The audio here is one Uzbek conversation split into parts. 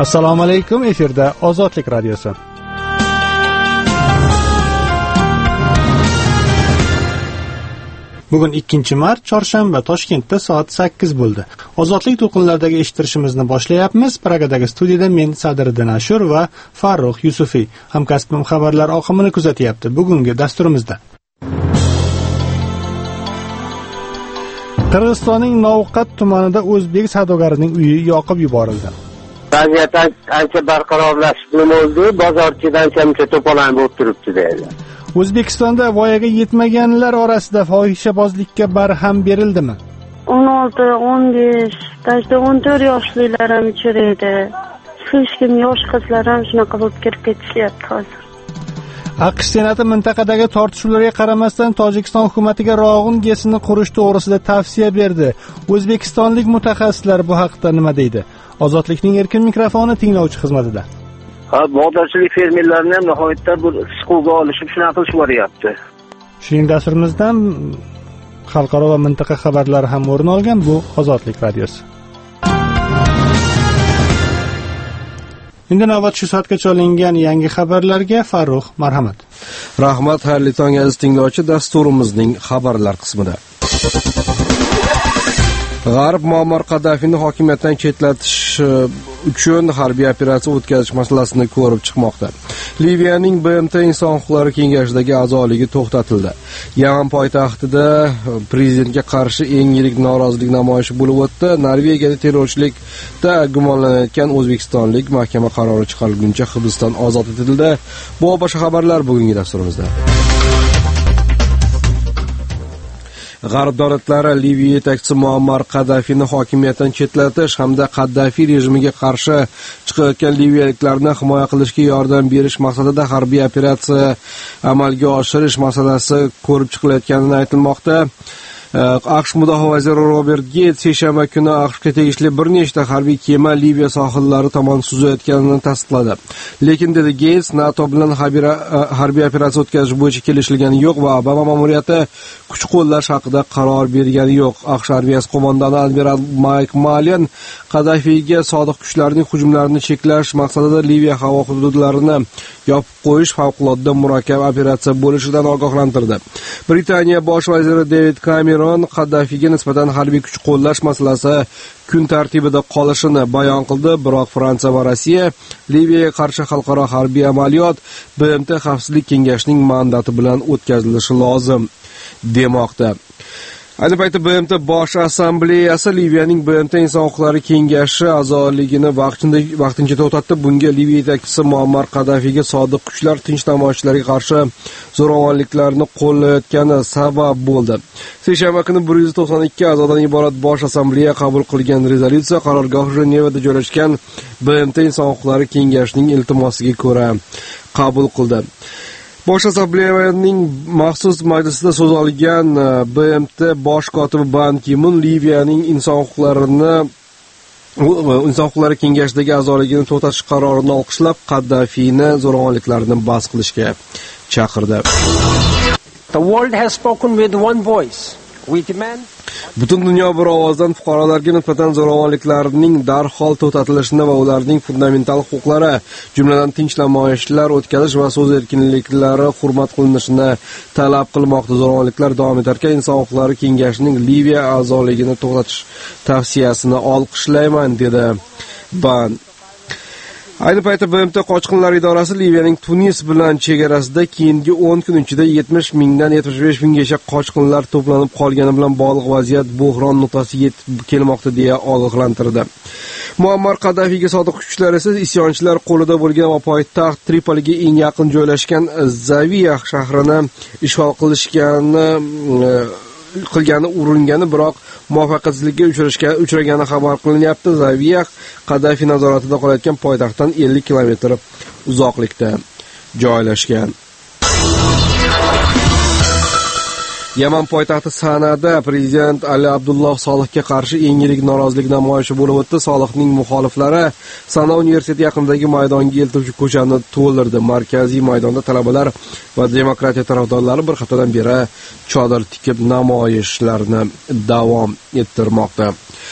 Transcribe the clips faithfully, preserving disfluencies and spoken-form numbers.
Assalomu alaykum, efirda Ozodlik radiosi. Bugun ikkinchi mart, chorshanba, Toshkentda soat sakkiz bo'ldi. Ozodlik to'lqinlaridagi eshittirishimizni boshlayapmiz. Pragadagi studiyada men Sadriddin Ashur va Farruh Yusufiy hamkasbim xabarlar oqimini kuzatyapti. Bugungi dasturimizda Qirg'izistonning Novqat tumanida o'zbek savdogarining uyi yoqib yuborildi. Vaziyat ancha barqarorlashib bo'ldi, bozorchidan ancha to'polon bo'lib turibdi deydi. O'zbekistonda voyaga yetmaganlar orasida fohishabozlikka barham berildimi? o'n olti, o'n besh, balki o'n to'rt yoshlilar ham ichiradi. Hech kim yosh qizlar ham shunaqa bo'lib kirib ketishyapti hozir. AQSh Senati mintaqadagi tortishuvlarga qaramasdan Tojikiston hukumatiga Rog'un GESini qurish to'g'risida tavsiya berdi. O'zbekistonlik mutaxassislar bu haqda nima deydi? Ozodlikning erkin mikrofoni tinglovchi xizmatida. Ha, bog'dorchilik fermerlarini ham nihoyatda bir siquvga olishib shunaqa qilib boryapti. Shuning dasturimizdan xalqaro va mintaqa xabarlari ham o'rin olgan. Bu Ozodlik radiosi. Endi navbat shu soatgacha olingan yangi xabarlarga. Farruh, marhamat. Rahmat, xayrli tong aziz tinglovchi, dasturimizning xabarlar qismida. G'arb Muammar Qaddafini hokimiyatdan chetlatish uchun harbiy operatsiya o'tkazish masalasini ko'rib chiqmoqda. Liviyaning B M T Inson huquqlari kengashidagi a'zoligi to'xtatildi. Yaman poytaxtida prezidentga qarshi eng yirik norozilik namoyishi bo'lib o'tdi. Norvegiyada terrorchilikda gumonlanayotgan o'zbekistonlik mahkama qarori chiqarilguncha hibsdan ozod etildi. Bu boshqa xabarlar bugungi dasturimizda. G'arb davlatlari Liviya yetakchisi Muammar Qaddafini hokimiyatdan chetlatish hamda Qaddafi rejimiga qarshi chiqayotgan liviyaliklarni himoya qilishga yordam berish maqsadida harbiy operatsiya amalga oshirish masalasi ko'rib chiqilayotgani aytilmoqda. AQSh mudofaa vaziri Robert Gates seshanba kuni AQShga tegishli bir nechta harbiy kema Liviya sohillari tomon suzayotganini tasdiqladi. Lekin dedi Gates, NATO bilan harbiy operatsiya o'tkazish bo'yicha kelishilgani yo'q va Obama ma'muriyati kuch qo'llash haqida qaror bergani yo'q. AQSh armiyasi qo'mondoni admiral Mayk Malyan Qaddafiga sodiq kuchlarning hujumlarini cheklash maqsadida Liviya havo hududlarini yopib qo'yish favqulodda murakkab operatsiya bo'lishidan ogohlantirdi. Britaniya bosh vaziri David Cameron Qaddafiga nisbatan harbiy kuch qo'llash masalasi kun tartibida qolishini bayon qildi, biroq Fransiya va Rossiya Liviyaga qarshi xalqaro harbiy amaliyot B M T Xavfsizlik kengashining mandati bilan o'tkazilishi lozim demoqda. Ayni paytda B M T Bosh assambleyasi Liviyaning B M T Inson huquqlari kengashi a'zoligini vaqtincha to'xtatdi. Bunga Liviya yetakchisi Muammar Qaddafiga sodiq kuchlar tinch namoyishlarga qarshi zo'ravonliklarni qo'llayotgani sabab bo'ldi. Seshanba kuni bir yuz to'qson ikki a'zodan iborat Bosh assambleya qabul qilgan rezolyutsiya qarorgohi Jenevada joylashgan B M T Inson huquqlari kengashining iltimosiga ko'ra qabul qildi. Bosh assambleyaning maxsus majlisida so'z olgan B M T bosh kotibi Ban Ki-mun Liviyaning inson huquqlarini inson huquqlari kengashidagi a'zoligini to'xtatish qarorini olqishlab, Qaddafini zo'ravonliklarni bas qilishga chaqirdi. The world has spoken with one voice. We demand Butun dunyo bir ovozdan fuqarolarga nisbatan zo'ravonliklarning darhol to'xtatilishini va ularning fundamental huquqlari, jumladan tinch namoyishlar o'tkazish va so'z erkinliklari hurmat qilinishini talab qilmoqda. Zo'ravonliklar davom etarkan, Inson huquqlari kengashining Liviya a'zoligini to'xtatish tavsiyasini olqishlayman, dedi Ban. Ayni paytda B M T qochqinlar idorasi Liviyaning Tunis bilan chegarasida keyingi o'n kun ichida yetmish mingdan yetmish besh minggacha qochqinlar to'planib qolgani bilan bog'liq vaziyat buhron nuqtasiga yetib kelmoqda deya ogohlantirdi. Muammar Qaddafiga sodiq kuchlar esa isyonchilar qo'lida bo'lgan va poytaxt Tripoliga eng yaqin joylashgan Zaviya shahrini ishg'ol qilishgani qilgani uringani, biroq muvaffaqiyatsizlikka uchrashga uchragani xabar qilinyapti. Zaviya Qaddafi nazoratida qolayotgan poytaxtdan ellik kilometr uzoqlikda joylashgan. Yaman poytaxti Sanada prezident Ali Abdulloh Solihga qarshi eng yirik norozilik namoyishi bo'lib o'tdi. Solihning muxoliflari Sana universiteti yaqinidagi maydonga eltuvchi ko'chani to'ldirdi. Markaziy maydonda talabalar va demokratiya tarafdorlari bir haftadan beri chodir tikib namoyishlarni davom ettirmoqda.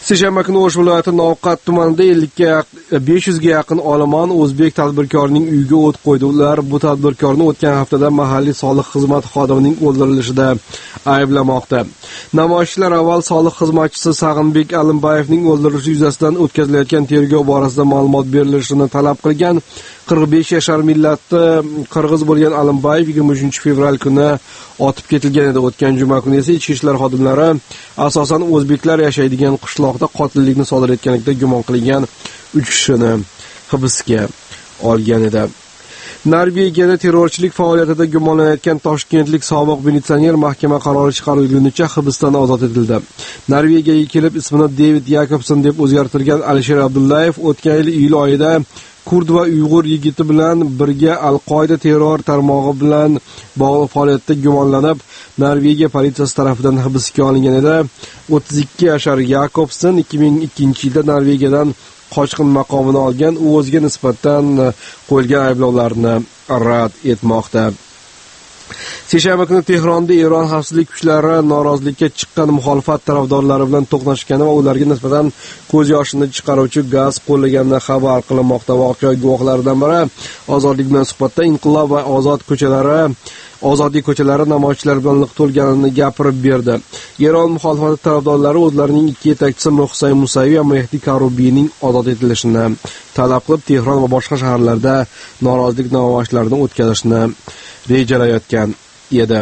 Seshanba kuni O'sh viloyati Novqat tumanida besh yuzga yaqin olomon o'zbek tadbirkorining uyiga o't qo'ydi. Ular bu tadbirkorni o'tgan haftada mahalliy soliq xizmati xodimining o'ldirilishida ayblamoqda. Namoyishchilar avval soliq xizmatchisi Sag'inbek Alimbayevning o'ldirilishi yuzasidan o'tkazilayotgan tergov borasida ma'lumot berilishini talab qilgan. qirq besh yashar millatli qirg'iz bo'lgan Alimbayev yigirma uchinchi fevral kuni otib ketilgan edi. O'tgan juma kuni esa ichki ishlar xodimlari asosan o'zbeklar yashaydigan qishloqda qotillikni sodir etganlikda gumon qilingan uch kishini hibsga olgan edi. Norvegiyada terrorchilik faoliyatida gumonlanayotgan toshkentlik sobiq militsioner mahkama qarori chiqarilgunicha hibsdan ozod etildi. Norvegiyaga kelib ismini David Jakobson deb o'zgartirgan Alisher Abdullayev o'tgan yil iyul oyida kurd va uyg'ur yigiti bilan birga Al-Qoida terror tarmog'i bilan bog'liq faoliyatda gumonlanib, Norvegiya politsiyasi tomonidan hibsga olingan edi. o'ttiz ikki yashar Jakobson ikki ming ikkinchi yilda Norvegiyadan qochqin maqomini olgan, u o'ziga nisbatan qo'yilgan ayblovlarni rad etmoqda. Seshanba kuni Tehronda Eron xavfsizlik kuchlari norozilikka chiqqan muxolifat tarafdorlari bilan to'qnashgani va ularga nisbatan ko'z yoshini chiqaruvchi gaz qo'llaganini xabar qilinmoqda. Voqea guvohlaridan biri Ozodlik bilan suhbatda Inqilob va Ozod ko'chalari Ozodlik ko'chalari namoyishchilar bilan liq to'lganini gapirib berdi. Eron muxolifat tarafdorlari o'zlarining ikki yetakchisi Husayn Musaviy va Mehdi Karubiyning ozod etilishini talab qilib, Tehron va boshqa shaharlarda norozilik namoyishlarini o'tkazishni rejalayotgan edi.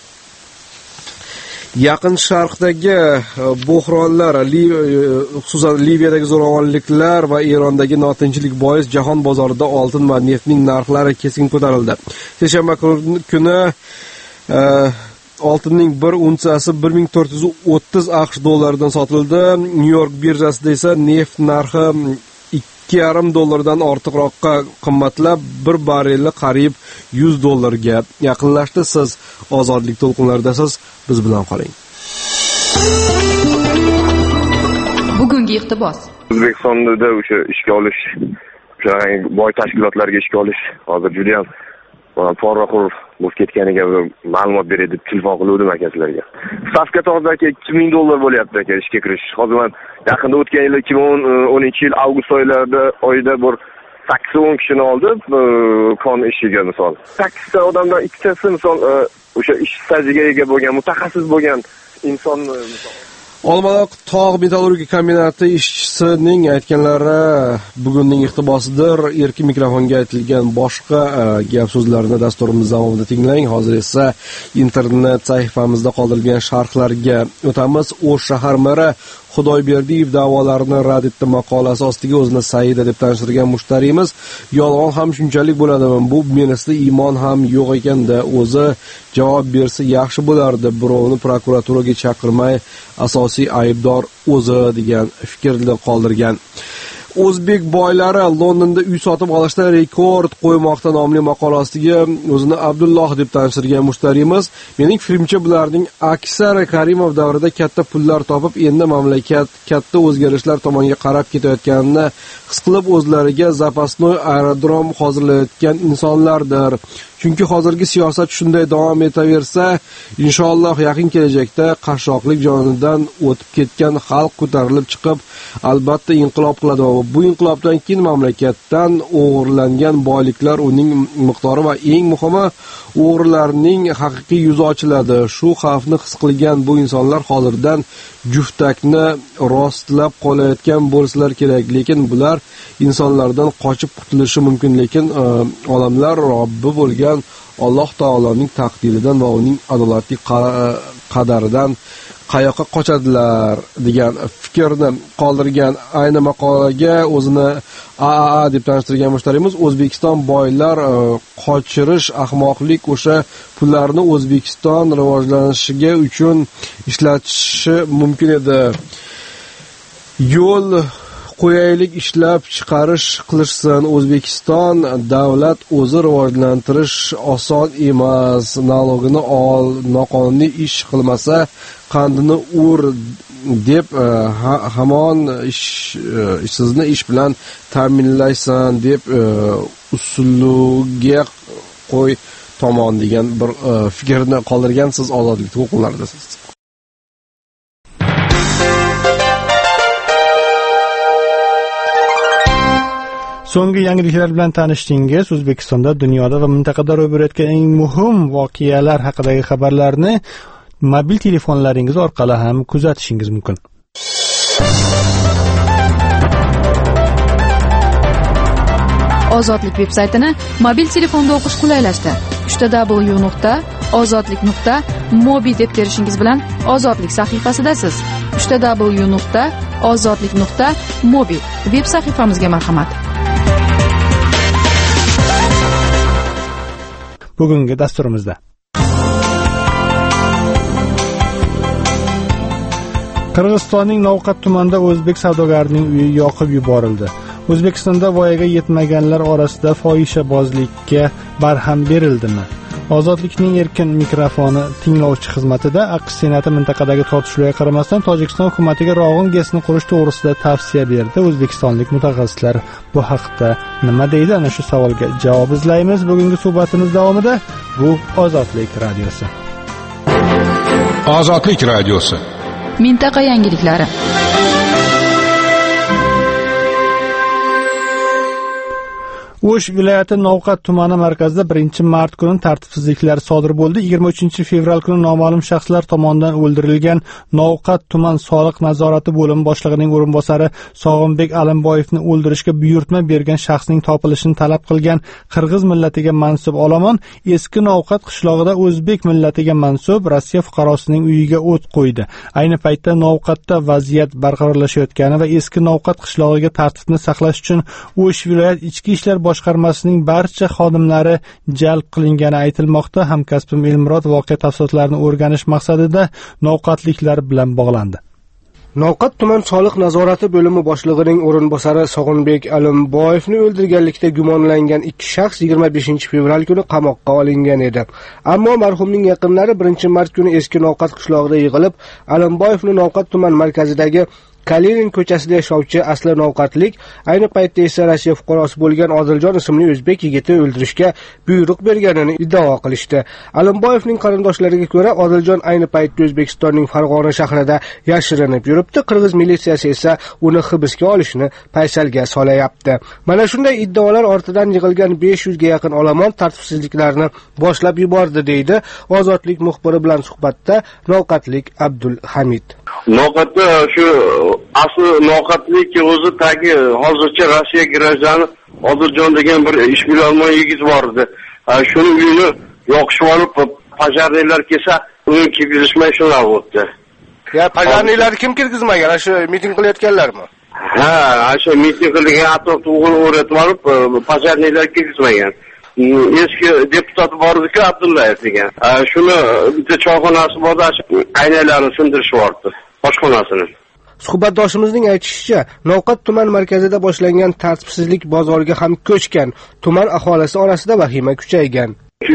Yaqin Sharqdagi bo'hronlar, xususan Liviyadagi zo'ravonliklar va Erondagi notinchlik bois jahon bozorida oltin va neftning narxlari keskin ko'tarildi. Seshanba kuni oltinning bir unsiyasi bir ming to'rt yuz o'ttiz AQSh dollaridan sotildi. Nyu-York birjasida esa neft narxi ikki yarim dollardan ortiqroqqa qimmatlab, bir barreli qariyb yuz dollarga yaqinlashdi. Siz ozodlik to'lqinlaridasiz, biz bilan qoling. Bugungi iqtibos. O'zbekistonda o'sha ishga olish, o'sha boy tashkilotlarga ishga olish hozir juda ham porroqur bo'lib ketganiga ma'lumot beradi deb telefon qildim akasilarga. Stavka to'g'risida ikki ming dollar bo'lyapti aka ishga kirish. Hozir men yaqinda o'tgan yil ikki ming o'ninchi yil avgust oylarida oyida bir sakkiz o'n kishini oldi kon ishiga misol. sakkizta odamdan ikkitasi misol o'sha ish stajiga ega bo'lgan, mutaxassis bo'lgan inson misol. Olmaliq tog' metallurgik kombinati ishchisining aytganlari bugunning iqtibosidir. Erkin mikrofonga aytilgan boshqa gap so'zlarni dasturimiz davomida tinglang. Hozir esa internet sahifamizda qoldirilgan sharhlarga o'tamiz. O'sh shahar meri Xudoyberdiyev da'volarni rad etdi maqolasi ostiga o'zini Saida deb tanishtirgan mushtarimiz, yolg'on ham shunchalik bo'ladimi? Bu menisda iymon ham yo'q ekanda, o'zi javob bersa yaxshi bo'lardi. Birovni prokuraturaga chaqirmay, asosiy aybdor o'zi degan fikrni qoldirgan. O'zbek boylari Londonda uy sotib olishda rekord qo'ymoqda nomli maqolasiga o'zini Abdulloh deb tanishtirgan mushtarimiz, mening fikrimcha bularning aksari Karimov davrida katta pullar topib, endi mamlakat katta o'zgarishlar tomonga qarab ketayotganini his qilib, o'zlariga zapasnoy aerodrom hozirlayotgan insonlardir. Chunki hozirgi siyosat shunday davom etaversa, inshaalloh yaqin kelajakda qashshoqlik jonidan o'tib ketgan xalq ko'tarilib chiqib, albatta inqilob qiladi va bu inqilobdan keyin mamlakatdan o'g'irlangan boyliklar, uning miqdori va eng muhimi o'g'rilarning haqiqiy yuzi ochiladi. Shu xavfni his qilgan bu insonlar hozirdan juftakni rostlab qolayotgan bo'lsalar kerak, lekin bular insonlardan qochib qutulishi mumkin, lekin olamlar Robbi bo'lgan Alloh taoloning taqdiridan va uning adolatli qadaridan qayoqqa qochadilar degan fikrni qoldirgan. Ayni maqolaga o'zini A A A deb tanishtirgan mushtarimiz, O'zbekiston boylar qochirish ahmoqlik, o'sha pullarni O'zbekiston rivojlanishiga uchun ishlatishi mumkin edi. Yo'l qo'yaylik, ishlab chiqarish qilishsin. O'zbekiston davlat o'zi rivojlantirish oson emas. Nalogini ol, noqonuniy ish qilmasa qandini ur deb hamon ish ishsizni ish bilan ta'minlaysan deb usuliga qo'y tomon degan bir fikrni qoldirgansiz. Ozodlik to'lqinlaridasiz. So'nggi yangiliklar bilan tanishdingiz. O'zbekistonda, dunyoda va mintaqada ro'y berayotgan eng muhim voqealar haqidagi xabarlarni mobil telefonlaringiz orqali ham kuzatishingiz mumkin. Ozodlik veb-saytini mobil telefonda o'qish qulaylashdi. w w w nuqta ozodlik nuqta mobi deb terishingiz bilan Ozodlik sahifasidasiz. w w w nuqta ozodlik nuqta mobi veb sahifamizga marhamat. Bugungi dasturimizda Qirg'izistonning Novqat tumanida o'zbek savdogarining uyi yoqib yuborildi. O'zbekistonda voyaga yetmaganlar orasida fohishabozlikka barham berildimi? Ozodlikning erkin mikrofoni tinglovchi xizmatida AQSh Senati mintaqadagi tortishuvlarga qaramasdan Tojikiston hukumatiga Rog'un GESni qurish to'g'risida tavsiya berdi. O'zbekistonlik mutaxassislar bu haqda nima deydi? Ana shu savolga javob izlaymiz bugungi suhbatimiz davomida. Bu Ozodlik radiosi. Ozodlik radiosi. Mintaqa yangiliklari. O'sh viloyati Novqat tumani markazida birinchi mart kuni tartibsizliklar sodir bo'ldi. yigirma uchinchi fevral kuni noma'lum shaxslar tomonidan o'ldirilgan Novqat tuman soliq nazorati bo'limi boshlig'ining o'rinbosari Sog'inbek Alimboyevni o'ldirishga buyurtma bergan shaxsning topilishini talab qilgan qirg'iz millatiga mansub olomon eski Novqat qishlog'ida o'zbek millatiga mansub Rossiya fuqarosining uyiga o't qo'ydi. Ayni paytda Novqatda vaziyat barqarorlashayotgani va eski Novqat qishlog'iga tartibni saqlash uchun O'sh viloyat ichki ishlar boshqarmasining barcha xodimlari jalb qilingani aytilmoqda. Hamkasbim Elmurod voqea tafsilotlarini o'rganish maqsadida Novqatliklar bilan bog'landi. Novqat tuman soliq nazorati bo'limi boshlig'ining o'rinbosari Sog'inbek Alimboyevni o'ldirganlikda gumonlangan ikki shaxs yigirma beshinchi fevral kuni qamoqqa olingan edi. Ammo marhumning yaqinlari birinchi mart kuni eski Novqat qishlog'ida yig'ilib, Alimboyevni Novqat tuman markazidagi Kalinin ko'chasida yashovchi asli Novqatlik, ayni paytda esa Rossiya fuqarosi bo'lgan Odiljon ismli o'zbek yigiti o'ldirishga buyruq berganini iddao qilishdi. Alimboyevning qarindoshlariga ko'ra, Odiljon ayni paytda O'zbekistonning Farg'ona shahrida yashirinib yuribdi. Qirg'iz militsiyasi esa uni hibsga olishni paysalga solayapti. Mana shunday iddaolar ortidan yig'ilgan besh yuzga yaqin olomon tartibsizliklarni boshlab yubordi, deydi Ozodlik muxbiri bilan suhbatda Novqatlik Abdul Hamid. Novqatda shu asli Novqatlik o'zi tagi hozircha Rossiya grajani Odiljon degan bir ishbilarmon yigit bor edi. Shuni uyini yoqishib olib, pajarnilar kelsa, uni kirgizishmay shunday bo'ldi. Ya, pajarnilar kim kirgizmagan? Shu miting qilayotganlarmi? Ha, shu miting qilgan atrofda o'g'il o'rgatib olib, pajarnilar kirgizmagan. Eski deputat bor edi-ku, Abdullayev degan. Shuni bitta choyxonasi bor, aynalarini sindirishib yubordi. Boshxonasini. Suhbatdoshimizning aytishicha, Novqat tuman markazida boshlangan tartibsizlik bozorga ham ko'chgan. Tuman aholisi orasida vahima kuchaygan.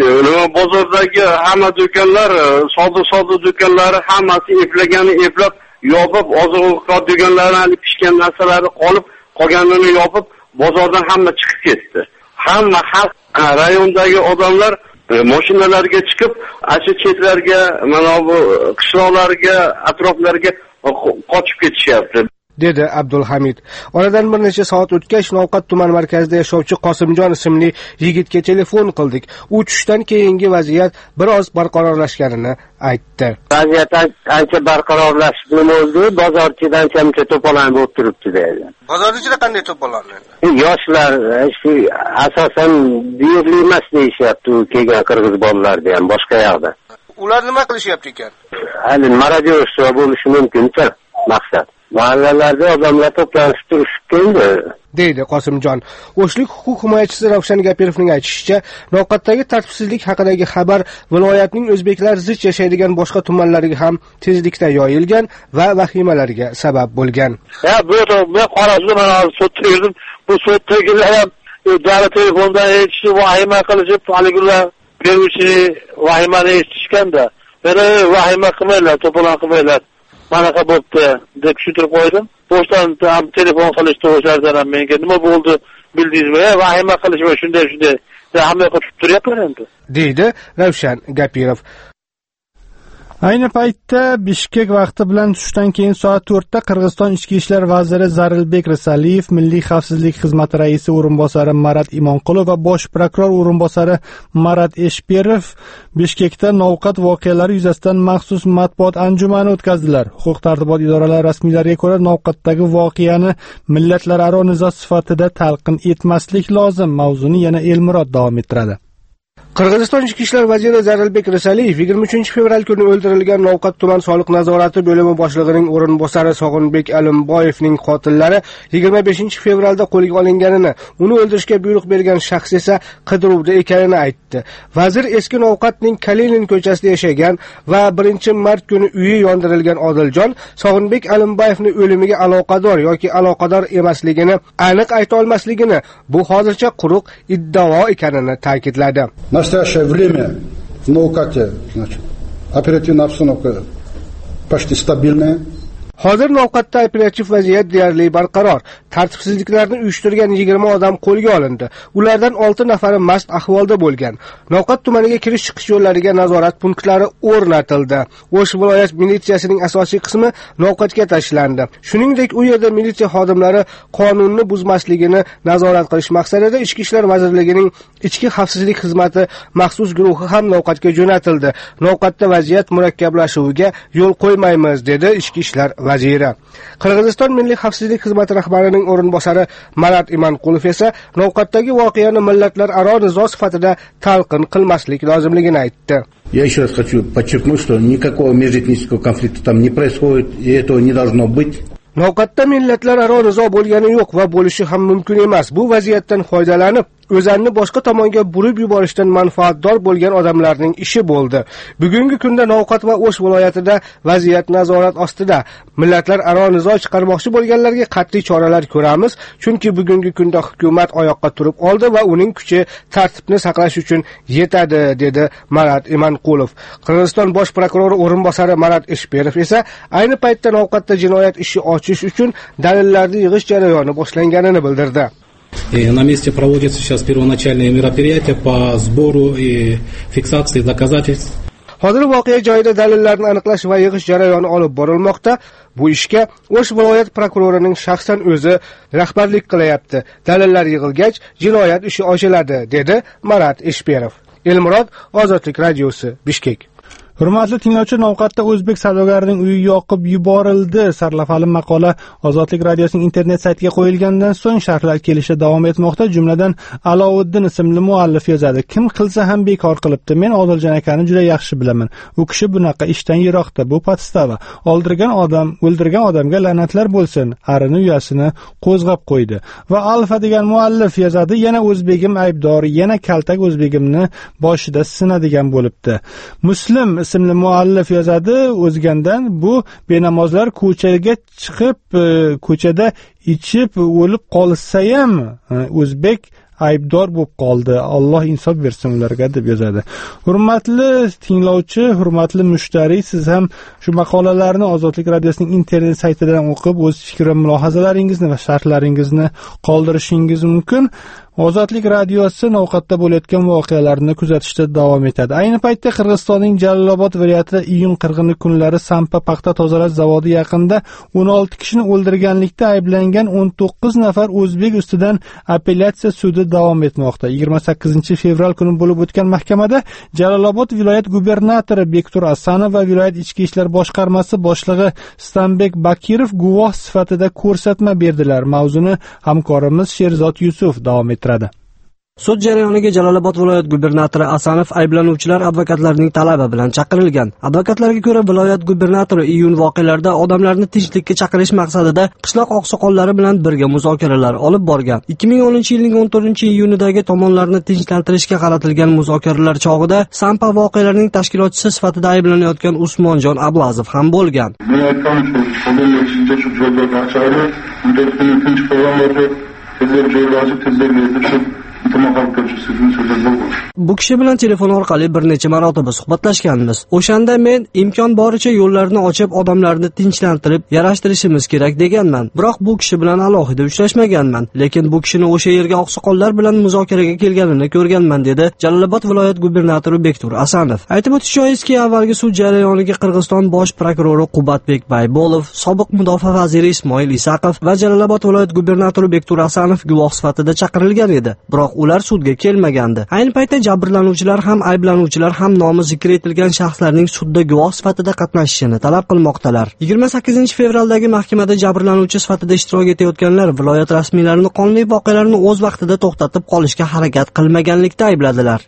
Bozordagi hamma do'konlar, savdo-savdo do'konlari hammasi eplagani eplab, yopib, oziq-ovqat do'konlari pishgan narsalari qolib, qolganini yopib, bozordan hamma chiqib ketdi. Hamma xalq, rayondagi odamlar mashinalarga chiqib, acha chetlarga, mana bu qishloqlarga, atroflarga qochib ketishyapti, dedi Abdul Hamid. Oradan bir necha soat o'tgach, Novqat tuman markazida yashovchi Qosimjon ismli yigitga telefon qildik. U tushdan keyingi vaziyat biroz barqarorlashganini aytdi. Vaziyat ancha barqarorlashib bo'ldi, bozorchidan ancha to'polon bo'lib turibdi dedi. Bozor ichida qanday to'polon? Yoshlar shu asosan buyurli emas deyishyapti, kelgan qirg'iz bolalarda ham boshqa yoqda. Ular nima qilishyapti ekan? Hali marodiyorlik bo'lishi mumkin-ku, maqsad. Mahallalarda odamlar to'planib turishibdi, deydi Qosimjon. O'shlik huquq himoyachisi Ravshan Gapirovning aytishicha, Novqatdagi tartibsizlik haqidagi xabar viloyatning o'zbeklar zich yashaydigan boshqa tumanlariga ham tezlikda yoyilgan va vahimalarga sabab bo'lgan. Ha, bu men qarashdim, men sudda yurdim. Bu suddagilar ham davlat telefondan eshitib, vahima qilishib, haligilar beruvchi vahimani eshitishganda, meni vahima qilmaylar, to'polon qilmaylar. Manaqa bo'pti deb tushuntirib qo'ydim. Boshdan ham telefon qilishdi o'shalardan ham menga nima bo'ldi bildingizmi? Vahima qilishma shunday shunday. Hamma yoqqa tushib turyapman endi, deydi Ravshan Gapirov. Ayni paytda Bishkek vaqti bilan tushdan keyin soat to'rtda Qirg'iziston Ichki ishlar vaziri Zarilbek Risaliyev, Milliy xavfsizlik xizmati raisi o'rinbosari Marat Imonqulov va bosh prokuror o'rinbosari Marat Eshperov Bishkekda Novqat voqealari yuzasidan maxsus matbuot anjumani o'tkazdilar. Huquq-tartibot idoralari rasmiylariga ko'ra, Novqatdagi voqeani millatlararo nizo sifatida talqin etmaslik lozim. Mavzuni yana Elmurod davom ettiradi. Qirg'iziston Ichki ishlar vaziri Zarilbek Risaliyev yigirma uchinchi fevral kuni o'ldirilgan Novqat tuman soliq nazorati bo'limi boshlig'ining o'rinbosari Sog'inbek Alimboyevning qotillari yigirma beshinchi fevralda qo'lga olinganini, uni o'ldirishga buyruq bergan shaxs esa qidiruvda ekanini aytdi. Vazir eski Novqatning Kalinin ko'chasida yashagan va birinchi mart kuni uyi yondirilgan Odiljon Sog'inbek Alimboyevning o'limiga aloqador yoki aloqador emasligini aniq ayta olmasligini, bu hozircha quruq iddao ekanini ta'kidladi. В настоящее время в Новкате, значит, оперативная обстановка почти стабильная. Hozir Novqatda operativ vaziyat deyarli barqaror. Tartibsizliklarni uyushtirgan yigirma odam qo'lga olindi. Ulardan olti nafari mast ahvolda bo'lgan. Novqat tumaniga kirish-chiqish yo'llariga nazorat punktlari o'rnatildi. O'sh viloyat militsiyasining asosiy qismi Novqatga tashlandi. Shuningdek, u yerda militsiya xodimlari qonunni buzmasligini nazorat qilish maqsadida Ichki ishlar vazirligining ichki xavfsizlik xizmati maxsus guruhi ham Novqatga jo'natildi. Novqatda vaziyat murakkablashuviga yo'l qo'ymaymiz, dedi Ichki ishlar vaziri. Qirg'iziston Milliy xavfsizlik xizmati rahbarining o'rinbosari Marat Imonqulov esa Novqatdagi voqeani millatlararo nizo sifatida talqin qilmaslik lozimligini aytdi. Я еще раз хочу подчеркнуть, что никакого межэтнического конфликта там не происходит, и этого не должно быть. Novqatda millatlararo nizo bo'lgani yo'q va bo'lishi ham mumkin emas. Bu vaziyatdan foydalanib o'zlarini boshqa tomonga burib yuborishdan manfaatdor bo'lgan odamlarning ishi bo'ldi. Bugungi kunda Novqat va O'sh viloyatida vaziyat nazorat ostida. Millatlararo nizo chiqarmoqchi bo'lganlarga qat'iy choralar ko'ramiz, chunki bugungi kunda hukumat oyoqqa turib oldi va uning kuchi tartibni saqlash uchun yetadi, dedi Marat Imonqulov. Qirg'iziston bosh prokurori o'rinbosari Marat Eshperov esa ayni paytda Novqatda jinoyat ishi ochish uchun dalillarni yig'ish jarayoni boshlanganini bildirdi. И на месте проводятся сейчас первоначальные мероприятия по сбору и фиксации доказательств. Hozir voqea joyida dalillarni aniqlash va yig'ish jarayoni olib borilmoqda. Bu ishga O'sh viloyat prokurorining shaxsan o'zi rahbarlik qilyapti. Dalillar yig'ilgach, jinoyat ishi ochiladi, dedi Marat Eshperov. Elmurod, Ozodlik radiosi, Bishkek. Hurmatli tinglovchi, Novqatda o'zbek savdogarining uyi yoqib yuborildi. Sarlavhali maqola Ozodlik radiosining internet saytiga qo'yilgandan so'ng sharhlar kelishda davom etmoqda. Jumladan Aloviddin ismli muallif yozadi: Kim qilsa ham bekor qilibdi. Men Odiljon akani juda yaxshi bilaman. U kishi bunaqa ishdan yiroqda. Bu podstava. Oldirgan odam, o'ldirgan odamga la'natlar bo'lsin. Arini uyasini qo'zg'ab qo'ydi. Va Alfa degan muallif yozadi: Yana o'zbegim aybdor, yana kaltak o'zbegimni boshida sinadigan bo'libdi. Muslim ismli muallif yozadi o'zgandan: bu benamozlar ko'chaga chiqib, ko'chada ichib o'lib qolsa ham o'zbek aybdor bo'lib qoldi. Alloh insof bersin ularga, deb yozadi. Hurmatli tinglovchi, hurmatli mushtariy, siz ham shu maqolalarni Ozodlik radiosining internet saytidan o'qib, o'z fikr va mulohazalaringizni va sharhlaringizni qoldirishingiz mumkin. Ozodlik radiosi Novqatda bo'layotgan voqealarni kuzatishda davom etadi. Ayni paytda Qirg'izistonning Jalolobod viloyatida iyun qirqini kunlari Sampa paxta tozalash zavodi yaqinida o'n olti kishini o'ldirganlikda ayblangan o'n to'qqiz nafar o'zbek ustidan apellyatsiya sudi davom etmoqda. yigirma sakkizinchi fevral kuni bo'lib o'tgan mahkamada Jalolobod viloyat gubernatori Bektur Asanov va viloyat ichki ishlar boshqarmasi boshlig'i Stambek Bakirov guvoh sifatida ko'rsatma berdilar. Mavzuni hamkorimiz Sherzod Yusuf davom ettiradi. Sud jarayoniga Jalolobod viloyat gubernatori Asanov ayblanuvchilar advokatlarining talabi bilan chaqirilgan. Advokatlarga ko'ra, viloyat gubernatori iyun voqealarida odamlarni tinchlikka chaqirish maqsadida qishloq oqsoqollari bilan birga muzokaralar olib borgan. ikki ming o'ninchi yilning o'n to'rtinchi iyunidagi tomonlarni tinchlantirishga qaratilgan muzokaralar chog'ida Sampa voqealarining tashkilotchisi sifatida ayblanayotgan Usmonjon Ablazov ham bo'lgan. Bu kishi bilan telefon orqali bir necha marotaba suhbatlashganmiz. O'shanda men imkon boricha yo'llarni ochib, odamlarni tinchlantirib, yarashtirishimiz kerak deganman. Biroq bu kishi bilan alohida uchrashmaganman, lekin bu kishini o'sha yerga oqsoqollar bilan muzokaraga kelganini ko'rganman, dedi Jalolobod viloyat gubernatori Bektur Asanov. Aytib o'tish joizki, avvalgi sud jarayoniga Qirg'iziston bosh prokurori Qubatbek Baybolov, sobiq mudofaa vaziri Ismoil Isaqov va Jalolobod viloyat gubernatori Bektur Asanov guvoh sifatida chaqirilgan edi. Biroq ular sudga kelmagandi. Ayni paytda jabrlanuvchilar ham ayblanuvchilar ham nomi zikr etilgan shaxslarning sudda guvoh sifatida qatnashishini talab qilmoqdalar. yigirma sakkizinchi fevraldagi mahkamada jabrlanuvchi sifatida ishtirok etayotganlar viloyat rasmiylarini qonli voqealarni o'z vaqtida to'xtatib qolishga harakat qilmaganlikda aybladilar.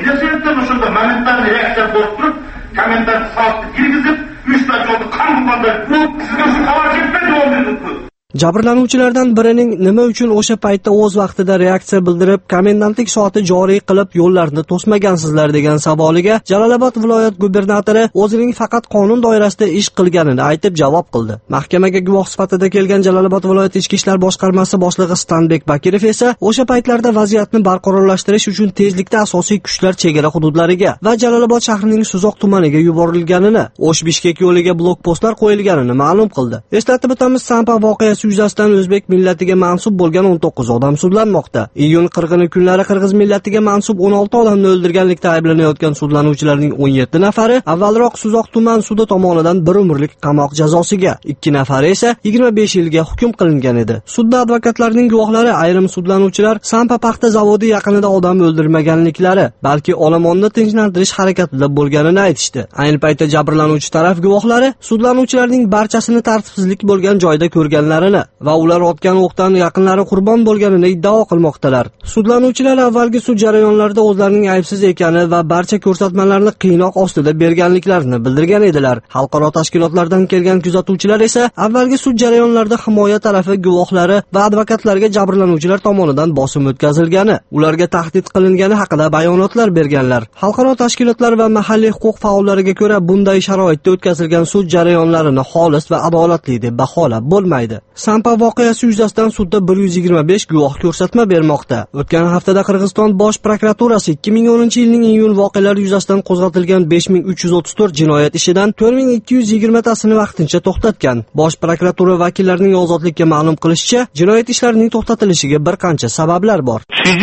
Jabrlanuvchilardan birining nima uchun o'sha paytda o'z vaqtida reaksiya bildirib, komendantlik soati joriy qilib yo'llarni to'smagansizlar degan savoliga Jalolobod viloyat gubernatori o'zining faqat qonun doirasida ish qilganini aytib javob qildi. Mahkamaga guvoh sifatida kelgan Jalolobod viloyat ichki ishlar boshqarmasi boshlig'i Stanbek Bakirov esa o'sha paytlarda vaziyatni barqarorlashtirish uchun tezlikda asosiy kuchlar chegara hududlariga va Jalolobod shahrining Suzoq tumaniga yuborilganini, O'sh-Bishkek yo'liga blokpostlar qo'yilganini ma'lum qildi. Eslatib o'tamiz, Sampa voqeasi yuzasidan o'zbek millatiga mansub bo'lgan o'n to'qqiz odam sudlanmoqda. Iyun qirqini kunlari qirg'iz millatiga mansub o'n olti odamni o'ldirganlikda ayblanayotgan sudlanuvchilarning o'n yetti nafari avvalroq Suzoq tuman sudi tomonidan bir umrlik qamoq jazosiga, ikki nafari esa yigirma besh yilga hukm qilingan edi. Sudda advokatlarning guvohlari ayrim sudlanuvchilar Sampa paxta zavodi yaqinida odam o'ldirmaganliklari, balki olomonni tinchlantirish harakatida bo'lganini aytishdi. Ayni paytda jabrlanuvchi taraf guvohlari sudlanuvchilarning barchasini tartibsizlik bo'lgan joyda ko'rganlarini va ular otgan o'qdan yaqinlari qurbon bo'lganini iddao qilmoqdalar. Sudlanuvchilar avvalgi sud jarayonlarida o'zlarining aybsiz ekani va barcha ko'rsatmalarni qiynoq ostida berganliklarini bildirgan edilar. Xalqaro tashkilotlardan kelgan kuzatuvchilar esa avvalgi sud jarayonlarida himoya tarafi guvohlari va advokatlarga jabrlanuvchilar tomonidan bosim o'tkazilgani, ularga tahdid qilingani haqida bayonotlar berganlar. Xalqaro tashkilotlar va mahalliy huquq faollariga ko'ra, bunday sharoitda o'tkazilgan sud jarayonlarini xolis va adolatli deb baholab bo'lmaydi. Sampa voqeasi yuzasidan sudda bir yuz yigirma besh guvoh ko'rsatma bermoqda. O'tgan haftada Qirg'iziston bosh prokuraturasi ikki ming o'ninchi yilning iyun voqealari yuzasidan qo'zg'atilgan besh ming uch yuz o'ttiz to'rt jinoyat ishidan to'rt ming ikki yuz yigirma tasini vaqtincha to'xtatgan. Bosh prokuratura vakillarining ozodlikka ma'lum qilishicha, jinoyat ishlarining to'xtatilishiga bir qancha sabablar bor.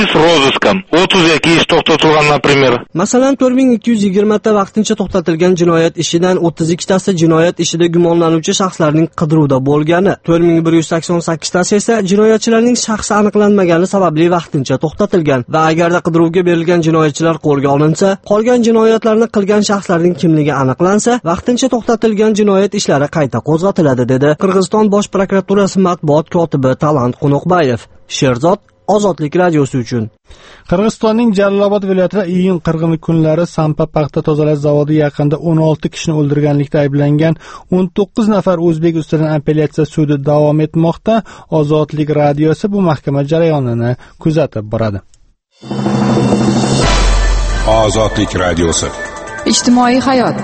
o'ttiz ikki ish to'xtatilgan, например. Masalan, to'rt ming ikki yuz yigirma ta vaqtincha to'xtatilgan jinoyat ishidan o'ttiz ikki tasi jinoyat ishida gumonlanuvchi shaxslarning qidiruvda bo'lgani, to'rt ming bir yuz sakson sakkiz tasi esa jinoyatchilarning shaxsi aniqlanmagani sababli vaqtincha to'xtatilgan va agarda qidiruvga berilgan jinoyatchilar qo'lga olinsa, qolgan jinoyatlarni qilgan shaxslarning kimligi aniqlansa, vaqtincha to'xtatilgan jinoyat ishlari qayta qo'zg'atiladi, dedi Qirg'iziston bosh prokuraturasi matbuot kotibi Talant Qunoqbayev. Sherzod, Ozodlik radiosi uchun. Qirg'izistonning Jalolobod viloyatida iyun qirqini kunlari Sampa paxta tozalash zavodi yaqinida o'n olti kishini o'ldirganlikda ayblangan o'n to'qqiz nafar o'zbek ustidan apellyatsiya sudi davom etmoqda. Ozodlik radiosi bu mahkama jarayonini kuzatib boradi. Ozodlik radiosi. Ijtimoiy hayot.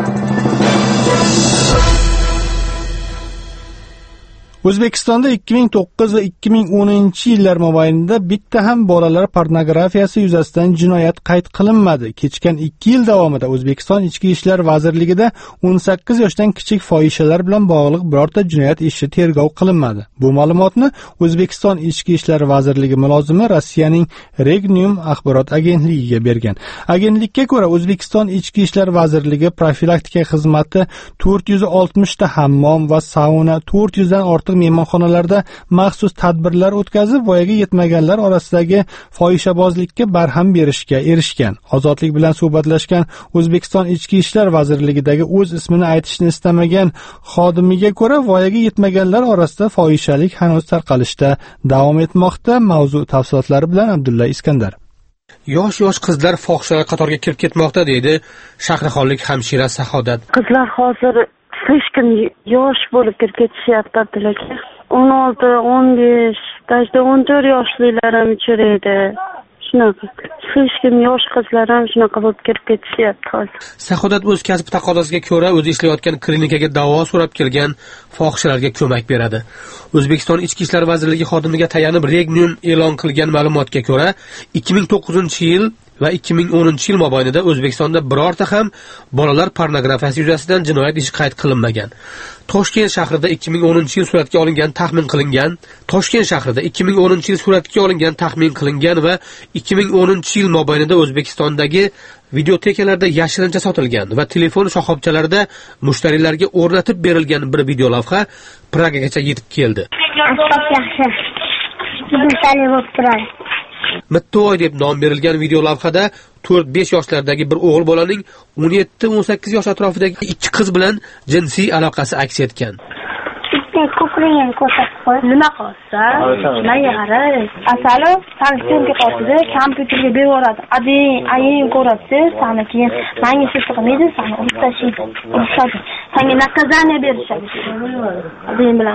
O'zbekistonda ikki ming to'qqiz va ikki ming o'ninchi yillar mobaynida bitta ham bolalar pornografiyasi yuzasidan jinoyat qayd qilinmadi. Kechgan ikki yil davomida O'zbekiston Ichki ishlar vazirligida o'n sakkiz yoshdan kichik fohishalar bilan bog'liq birorta jinoyat ishi tergov qilinmadi. Bu ma'lumotni O'zbekiston Ichki ishlar vazirligi mulozimi Rossiyaning Regnum axborot agentligiga bergan. Agentlikka ko'ra, O'zbekiston Ichki ishlar vazirligi profilaktika xizmati to'rt yuz oltmish ta hammom va sauna, to'rt yuz dan ortiq mehmonxonalarda maxsus tadbirlar o'tkazib, voyaga yetmaganlar orasidagi fohishabozlikka barham berishga erishgan. Ozodlik bilan suhbatlashgan O'zbekiston Ichki ishlar vazirligidagi o'z ismini aytishni istamagan xodimiga ko'ra, voyaga yetmaganlar orasida fohishalik hanuz tarqalishda davom etmoqda. Mavzu tafsilotlari bilan Abdulla Iskandar. Yosh-yosh qizlar fohishalar qatoriga kirib ketmoqda, deydi Shahrixonlik hamshira Sahodat. Qizlar hozir hech kim yosh bo'lib kirib ketishyapti aka. o'n olti, o'n besh, tajda o'n to'rt yoshlilar ham uchraydi. shunaqa. Hech kim yosh qizlar ham shunaqa bo'lib kirib ketishyapti hozir. Saxodat o'z kasb taqozosiga ko'ra o'zi ishlayotgan klinikaga davo so'rab kelgan fohishalarga ko'mak beradi. O'zbekiston Ichki ishlar vazirligi xodimiga tayanib Regnum e'lon qilgan ma'lumotga ko'ra, ikki ming to'qqizinchi yil va ikki ming o'ninchi yil mobaynida O'zbekistonda birorta ham bolalar pornografiyasi yuzasidan jinoyat ishi qayd qilinmagan. Toshkent shahrida ikki ming o'ninchi yil suratga olingan taxmin qilingan, Toshkent shahrida ikki ming o'ninchi yil suratga olingan taxmin qilingan va ikki ming o'ninchi yil mobaynida O'zbekistondagi videotekalarda yashirincha sotilgan va telefon shoxobchalarida mushtariylarga o'rnatib berilgan bir video lavha Pragagacha yetib keldi. Mittoy deb nom berilgan video lavhada to'rt besh yoshlardagi bir o'g'il bolaning o'n yetti o'n sakkiz yosh atrofidagi ikki qiz bilan jinsiy aloqasi aks etgan. Ko'kligini ko'rsatib qo'y. Nima qilsa? Menga qara. Asali sanksiyaga qo'ydi, kompyuterga berib ading, aying ko'radi, sani keyin menga hech qilmaydi, sani urib tashlaydi. Urishadi. Senga naказание berishadi. Ading bilan.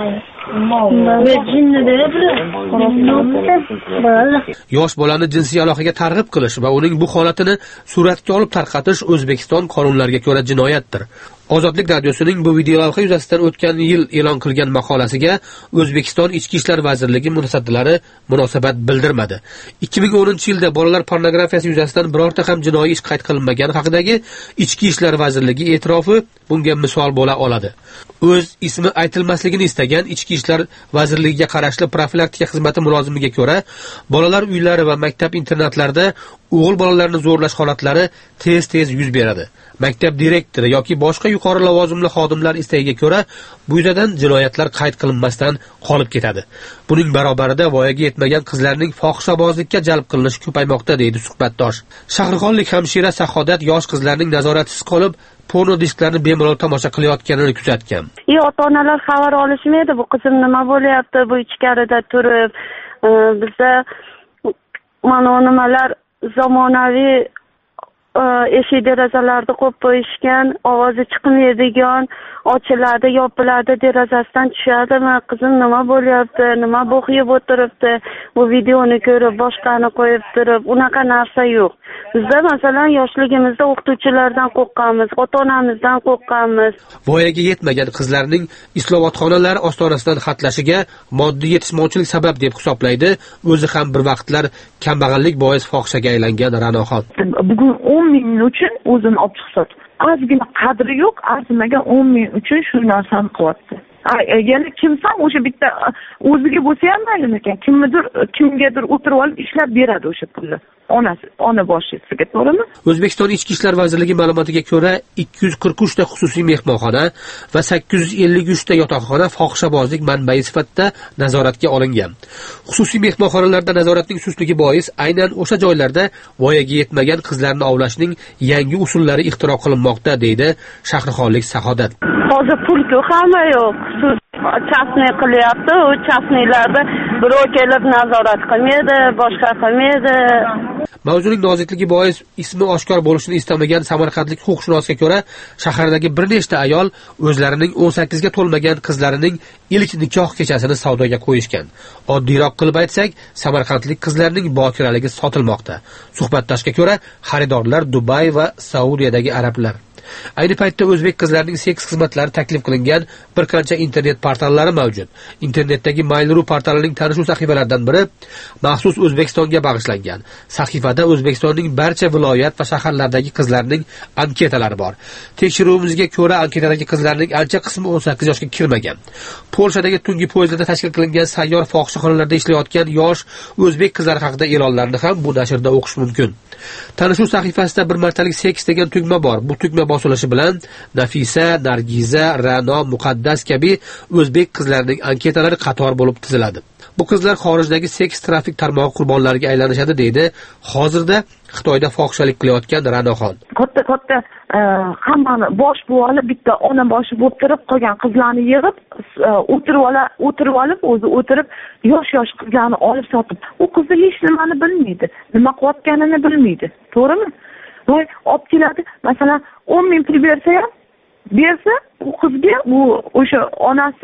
Yosh bolani jinsiy aloqaga targ'ib qilish va uning bu holatini suratga olib tarqatish O'zbekiston qonunlariga ko'ra jinoyatdir. Ozodlik radiosining bu video lavha yuzasidan o'tgan yil e'lon qilgan maqolasiga O'zbekiston Ichki ishlar vazirligi mutasaddilari munosabat bildirmadi. ikki ming o'ninchi yilda bolalar pornografiyasi yuzasidan birorta ham jinoiy ish qayd qilinmagani haqidagi Ichki ishlar vazirligi e'tirofi bunga misol bo'la oladi. O'z ismi aytilmasligini istagan Ichki ishlar vazirligiga qarashli profilaktika xizmati mulozimiga ko'ra, bolalar uylari va maktab internatlarida o'g'il bolalarni zo'rlash holatlari tez-tez yuz beradi. Maktab direktori yoki boshqa yuqori lavozimli xodimlar istagiga ko'ra bu yuzasidan jinoyatlar qayd qilinmasdan qolib ketadi. Buning barobarida voyaga yetmagan qizlarning fohishabozlikka jalb qilinishi ko'paymoqda deydi suhbatdosh. Shahrixonlik hamshira Saxodat yosh qizlarning nazoratisiz qolib porno disklarini bemalol tomosha qilayotganini kuzatgan. Yo, ota-onalar xabar olishmaydi, bu qizim nima bo'lyapti, bu ichkarida turib, bizda mana nimalar zamonaviy eshik derazalarni qo'yib qo'yishgan, ovozi chiqmaydigan, ochiladi, yopiladi, derazasidan tushadimi, qizim nima bo'lyapti, nima bug' yeb o'tiribdi, bu videoni ko'rib boshqani qo'yib turib, unaqa narsa yo'q. Bizda masalan yoshligimizda o'qituvchilardan qo'rqqanmiz, ota-onamizdan qo'rqqanmiz. Voyaga yetmagan qizlarning islohotxonalar ostonasidan xatlashiga moddiy yetishmovchilik sabab deb hisoblaydi, o'zi ham bir vaqtlar kambag'allik bois fohishaga aylangan Ra'noxon. Bugun o'n ming uchun o'zini olib chiqsa, ozgina qadri yo'q, arzimagan o'n ming uchun shu narsani qilyapti. Yana kimsan o'sha bitta o'ziga bo'lsa ham mayli ekan, kimnidir kimgadir o'tirib olib ishlab beradi o'sha pulni. Onasi, ona boshchisiga, to'g'rimi? O'zbekiston Ichki ishlar vazirligi ma'lumotiga ko'ra, ikki yuz qirq uch ta xususiy mehmonxona va sakkiz yuz ellik uch ta yotoqxona fohishabozlik manbai sifatida nazoratga olingan. Xususiy mehmonxonalarda nazoratning sustligi bois aynan o'sha joylarda voyaga yetmagan qizlarni ovlashning yangi usullari ixtiro qilinmoqda, deydi Shahrixonlik Saxodat. Hozir pul-ku hamma yo'q. Chasniy qilyapti, u chasniylarda birov kelib nazorat qilmaydi, boshqa qilmaydi. Mavzuning nozikligi bois ismi oshkor bo'lishini istamagan samarqandlik huquqshunosga ko'ra, shahardagi bir nechta ayol o'zlarining o'n sakkizga to'lmagan qizlarining ilk nikoh kechasini savdoga qo'yishgan. Oddiyroq qilib aytsak, samarqandlik qizlarning bokiraligi sotilmoqda. Suhbatdoshga ko'ra, xaridorlar Dubay va Saudiyadagi arablar. Ayni paytda o'zbek qizlarining seks xizmatlari taklif qilingan bir qancha internet portallari mavjud. Internetdagi Mail.ru portalining tanishuv sahifalaridan biri maxsus O'zbekistonga bag'ishlangan. Sahifada O'zbekistonning barcha viloyat va shaharlaridagi qizlarning anketalari bor. Tekshiruvimizga ko'ra, anketadagi qizlarning ancha qismi o'n sakkiz yoshga kirmagan. Polshadagi tungi poyezdlarda tashkil qilingan sayyor fohishaxonalarda ishlayotgan yosh o'zbek qizlari haqida e'lonlarni ham bu nashrda o'qish mumkin. Tanishuv sahifasida bir martalik seks degan tugma bor. Bu tugma bosilishi bilan Nafisa, Nargiza, Ra'no, Muqaddas kabi o'zbek qizlarining anketalari qator bo'lib tiziladi. Bu qizlar xorijdagi seks trafik tarmog'i qurbonlariga aylanishadi, deydi hozirda Xitoyda fohishalik qilayotgan Ra'noxon. Katta katta hammani bosh bo'lib bitta ona boshi bo'lib turib qolgan qizlarni yig'ib o'tirib ola o'tirib olib o'zi o'tirib yosh-yosh qizlarni olib sotib, u qizlar hech nimani bilmaydi, nima qilayotganini bilmaydi. To'g'rimi? Voy, olib keladi. Masalan, o'n ming pul bersa ham, bersa u qizga u o'sha onasi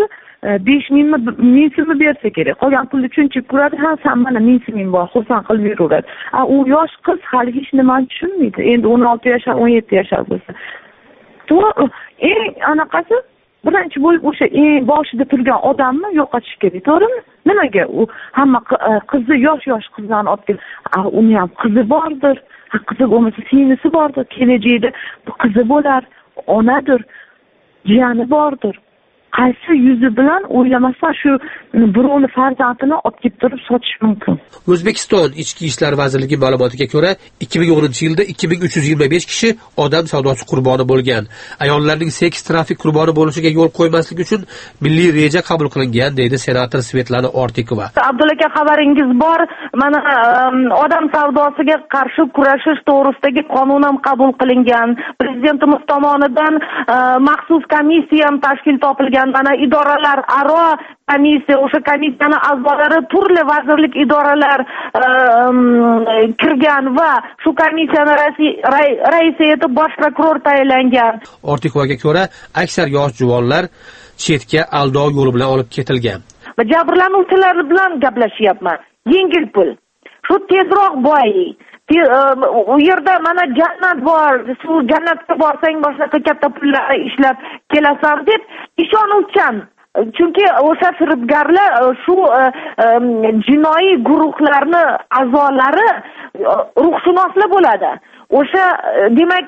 besh mingmi ming so'mmi bersa kerak, qolgan pulni cho'nchib ko'radi, ha san mana ming so'ming bor, xursand qilib yuraveradi. U yosh qiz hali hech nimani tushunmaydi, endi o'n olti yashar o'n yetti yashar bo'lsa. To'g'ri, eng anaqasi birinchi bo'lib o'sha eng boshida turgan odamni yo'qotish kerak, to'g'rimi? Nimaga u hamma qizni yosh-yosh qizlarni olib kelib, uni ham qizi bordir, qizi bo'lmasa singlisi bordir, kelajakda bu qizi bo'lar, onadir, jiyani bordir. Qaysi yuzi bilan o'ylamasdan shu birovni farzandini olib kelib turib sotish mumkin? O'zbekiston Ichki ishlar vazirligi ma'lumotiga ko'ra, ikki ming o'ninchi yilda ikki ming uch yuz yigirma besh kishi odam savdosi qurboni bo'lgan. Ayollarning seks trafik qurboni bo'lishiga yo'l qo'ymaslik uchun milliy reja qabul qilingan, deydi senator Svetlana Ortikova. Abdulla xabaringiz bor, mana odam savdosiga qarshi kurashish to'g'risidagi qonun ham qabul qilingan. Prezidentimiz tomonidan maxsus komissiya ham tashkil topilgan. Mana idoralar aro komissiya, o'sha komissiyani a'zolari turli vazirlik idoralar kirgan va shu komissiyani raisi etib bosh prokuror tayinlangan. Ortikovaga ko'ra, aksar yosh juvonlar chetga aldov yo'li bilan olib ketilgan. Jabrlanuvchilar bilan gaplashyapman. Yengil pul. Shu tezroq boyi. U yerda mana jannat bor, shu jannatga borsang boshqa katta pullarni ishlab kelasan deb ishonuvchan. Chunki o'sha firibgarlar shu jinoiy guruhlarni a'zolari ruhshunoslar bo'ladi. O'sha demak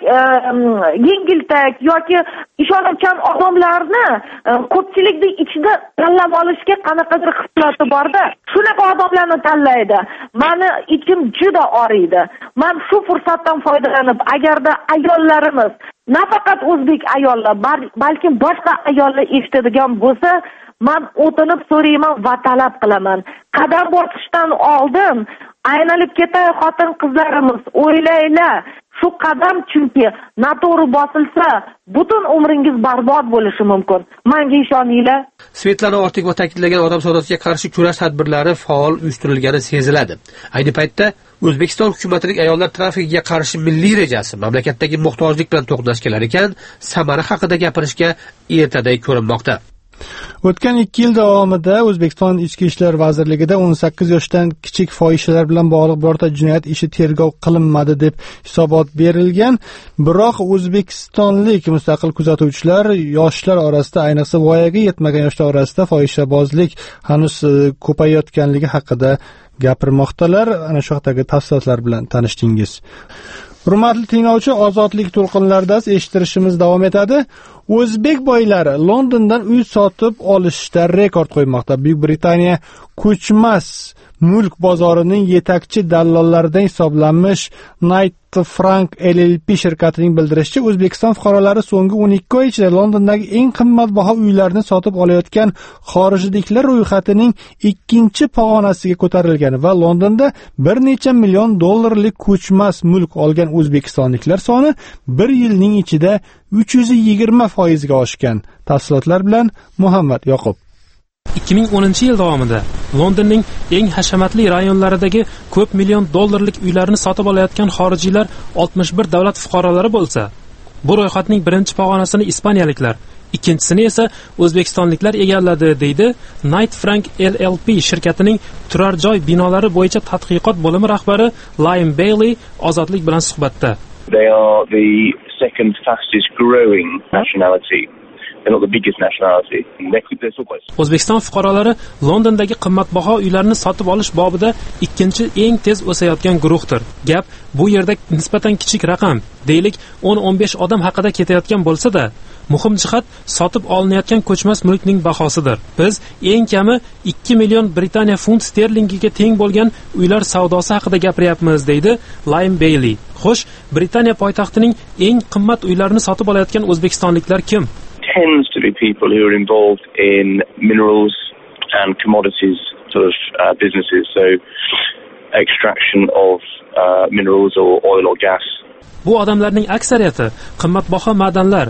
yengiltak yoki ishonuvchan odamlarni ko'pchilikning ichida tanlab olishga qanaqadir xislati borda, shunaqa odamlarni tanlaydi. Meni ichim juda oriydi. Men shu fursatdan foydalanib, agarda ayollarimiz, nafaqat o'zbek ayollar, balki boshqa ayollar eshitadigan bo'lsa, men o'tinib so'rayman va talab qilaman. Qadam bosishdan oldin aylanib ketay xotin qizlarimiz, o'ylaylar. Shu qadam chunki noto'g'ri bosilsa, butun umringiz barbod bo'lishi mumkin. Menga ishoninglar. Svetlana Ortikova ta'kidlagan odam savdosiga qarshi kurash tadbirlari faol uyushtirilgani seziladi. Ayni paytda O'zbekiston hukumatining ayollar trafikiga qarshi milliy rejasi mamlakatdagi muhtojlik bilan to'qnash kelar ekan, samara haqida gapirishga ertaday ko'rinmoqda. O'tgan ikki yil davomida O'zbekiston Ichki ishlar vazirligida o'n sakkiz yoshdan kichik fohishalar bilan bog'liq birorta jinoyat ishi tergov qilinmadi deb hisobot berilgan. Biroq o'zbekistonlik mustaqil kuzatuvchilar yoshlar orasida, ayniqsa voyaga yetmagan yoshlar orasida fohishabozlik hanuz ko'payayotganligi haqida gapirmoqdalar. Ana shu haqdagi tafsilotlar bilan tanishdingiz. Hurmatli tinglovchi, ozodlik to'lqinlarida eshittirishimiz davom etadi. O'zbek boylari Londondan uy sotib olishda rekord qo'ymoqda. Buyuk Britaniya ko'chmas mulk bozorining yetakchi dallollaridan hisoblanmish Knight Frank L L P shirkatining bildirishicha, O'zbekiston fuqarolari so'nggi o'n ikki oy ichida Londondagi eng qimmatbaho uylarni sotib olayotgan xorijliklar ro'yxatining ikkinchi pog'onasiga ko'tarilgan va Londonda bir necha million dollarlik ko'chmas mulk olgan o'zbekistonliklar soni bir yilning ichida uch yuz yigirma foizga oshgan. Tafsilotlar bilan Muhammad Yoqub. ikki ming o'ninchi yil davomida Londonning eng hashamatli rayonlaridagi ko'p million dollarlik uylarni sotib olayotgan xorijiylar oltmish bir davlat fuqarolari bo'lsa, bu ro'yxatning birinchi pog'onasini ispaniyaliklar, ikkinchisini esa o'zbekistonliklar egalladi, deydi Knight Frank L L P shirkatining turar joy binolari bo'yicha tadqiqot bo'limi rahbari Liam Bailey ozodlik bilan suhbatda. They are the second fastest growing nationality. O'zbekiston fuqarolari Londondagi qimmatbaho uylarni sotib olish bobida ikkinchi eng tez o'sayotgan guruhdir. Gap bu yerda nisbatan kichik raqam, deylik o'n o'n besh odam haqida ketayotgan bo'lsa-da, muhim jihat sotib olinayotgan ko'chmas mulkning bahosidir. Biz eng kami ikki million Britaniya funt sterlingiga teng bo'lgan uylar savdosi haqida gapiryapmiz, deydi Liam Bailey. Xo'sh, Britaniya poytaxtining eng qimmat uylarini sotib olayotgan o'zbekistonliklar kim? Tends to be people who are involved in minerals and commodities sort of uh, businesses, so extraction of uh, minerals or oil or gas. Bu odamlarning aksariyati qimmatbaho ma'danlar,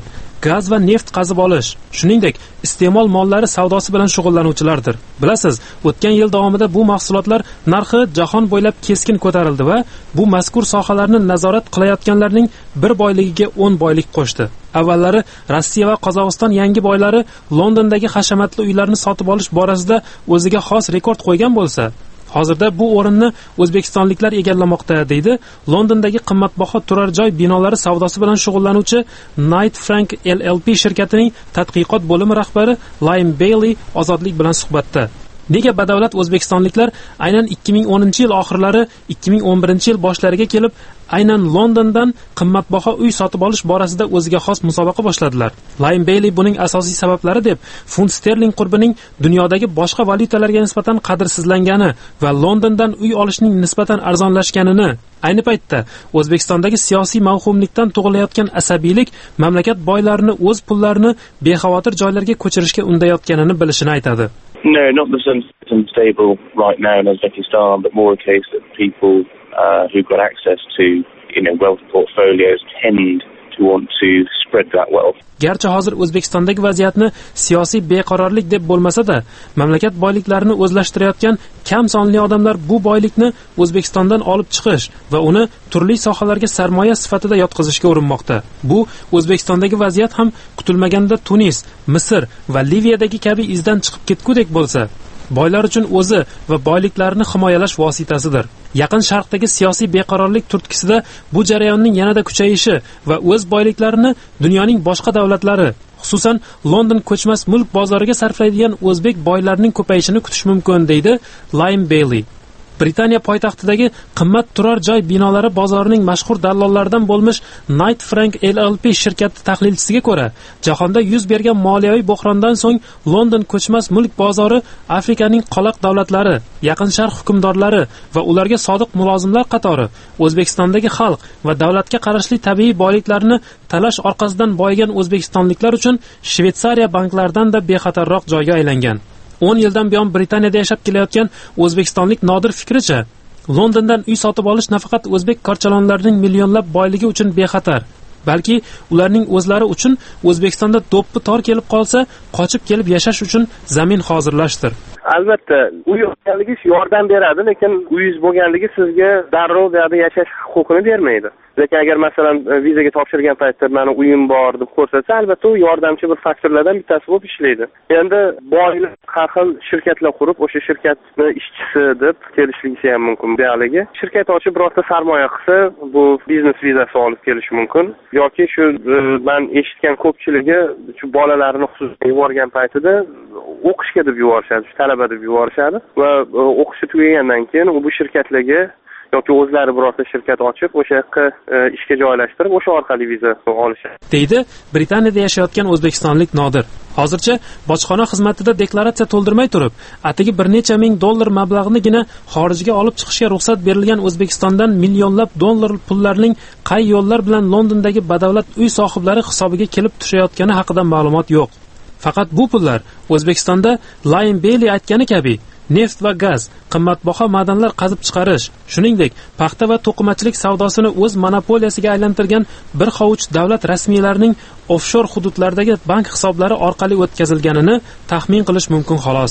gaz va neft qazib olish, shuningdek iste'mol mollari savdosi bilan shug'ullanuvchilardir. Bilasiz, o'tgan yil davomida bu mahsulotlar narxi jahon bo'ylab keskin ko'tarildi va bu mazkur sohalarni nazorat qilayotganlarning bir boyligiga o'n boylik qo'shdi. Avvallari Rossiya va Qozog'iston yangi boylari Londondagi hashamatli uylarni sotib olish borasida o'ziga xos rekord qo'ygan bo'lsa, hozirda bu o'rinni o'zbekistonliklar egallamoqda, deydi Londondagi qimmatbaho turar joy binolari savdosi bilan shug'ullanuvchi Knight Frank L L P shirkatining tadqiqot bo'limi rahbari Liam Bailey Ozodlik bilan suhbatda. Nega badavlat o'zbekistonliklar aynan ikki ming o'ninchi yil oxirlari, ikki ming o'n birinchi yil boshlariga kelib aynan Londondan qimmatbaho uy sotib olish borasida o'ziga xos musobaqa boshladilar? Liam Bailey buning asosiy sabablari deb funt sterling qurbining dunyodagi boshqa valyutalarga nisbatan qadrsizlangani va Londondan uy olishning nisbatan arzonlashganini, ayni paytda O'zbekistondagi siyosiy mavhumlikdan tug'ilayotgan asabiylik mamlakat boylarini o'z pullarini bexavotir joylarga ko'chirishga undayotganini bilishini aytadi. No, not the system stable right now in Uzbekistan, but more a case that people uh, who've got access to, you know, wealth portfolios tend to want to spread that wealth. Garchi hozir O'zbekistondagi vaziyatni siyosiy beqarorlik deb bo'lmasa-da, mamlakat boyliklarini o'zlashtirayotgan kam sonli odamlar bu boylikni O'zbekistondan olib chiqish va uni turli sohalarga sarmoya sifatida yotqizishga urinmoqda. Bu O'zbekistondagi vaziyat ham kutilmaganda Tunis, Misr va Liviyadagi kabi izdan chiqib ketgudek bo'lsa, boylar uchun o'zi va boyliklarini himoyalash vositasidir. Yaqin Sharqdagi siyosiy beqarorlik turtkisida bu jarayonning yanada kuchayishi va o'z boyliklarini dunyoning boshqa davlatlari, xususan London ko'chmas mulk bozoriga sarflaydigan o'zbek boylarining ko'payishini kutish mumkin, deydi Liam Bailey. Britaniya poytaxtidagi qimmat turar joy binolari bozorining mashhur dallollaridan bo'lmish Knight Frank L L P shirkati tahlilchisiga ko'ra, jahonda yuz bergan moliyaviy bo'hrondan so'ng London ko'chmas mulk bozori Afrikaning qoloq davlatlari, Yaqin Sharq hukmdorlari va ularga sodiq mulozimlar qatori O'zbekistondagi xalq va davlatga qarashli tabiiy boyliklarini talash orqasidan boyigan o'zbekistonliklar uchun Shveysariya banklaridan da bexatarroq joyga aylangan. o'n yildan buyon Britaniyada yashab kelayotgan o'zbekistonlik Nodir fikricha, Londondan uy sotib olish nafaqat o'zbek korchalonlarining millionlab boyligi uchun bexatar, balki ularning o'zlari uchun O'zbekistonda do'ppi tor kelib qolsa, qochib kelib yashash uchun zamin hozirlashdir. Albatta, uy olganligingiz yordam beradi, lekin uyingiz bo'lganligi sizga darrov bu yerda yashash huquqini bermaydi. Lekin agar masalan vizaga topshirgan paytda meni uyim bor deb ko'rsatsa, albatta u yordamchi bir faktorlardan bittasi bo'lib ishlaydi. Endi boylar har xil shirkatlar qurib, o'sha shirkatni ishchisi deb kelishligi ham mumkin. Buyoqligi shirkat ochib birorta sarmoya qilsa, bu biznes vizasi olib kelish mumkin. Yoki shu men eshitgan ko'pchiligi shu bolalarini xususan yuborgan paytida o'qishga deb yuborishadi, shu talaba deb yuborishadi va o'qishi tugagandan keyin u bu shirkatlarga yoki o'zlari birorta shirkat ochib, o'sha yoqqa ishga joylashtirib, o'sha orqali viza olishadi, deydi Britaniyada yashayotgan o'zbekistonlik Nodir. Hozircha bojxona xizmatida deklaratsiya to'ldirmay turib, atigi bir necha ming dollar mablag'nigina xorijga olib chiqishga ruxsat berilgan O'zbekistondan millionlab dollar pullarning qay yo'llar bilan Londondagi badavlat uy sohiblari hisobiga kelib tushayotgani haqida ma'lumot yo'q. Faqat bu pullar O'zbekistonda Liam Bailey aytgani kabi neft va gaz, qimmatbaho ma'danlar qazib chiqarish, shuningdek paxta va to'qimachilik savdosini o'z monopoliyasiga aylantirgan bir hovuch davlat rasmiylarining offshor hududlardagi bank hisoblari orqali o'tkazilganini taxmin qilish mumkin xolos.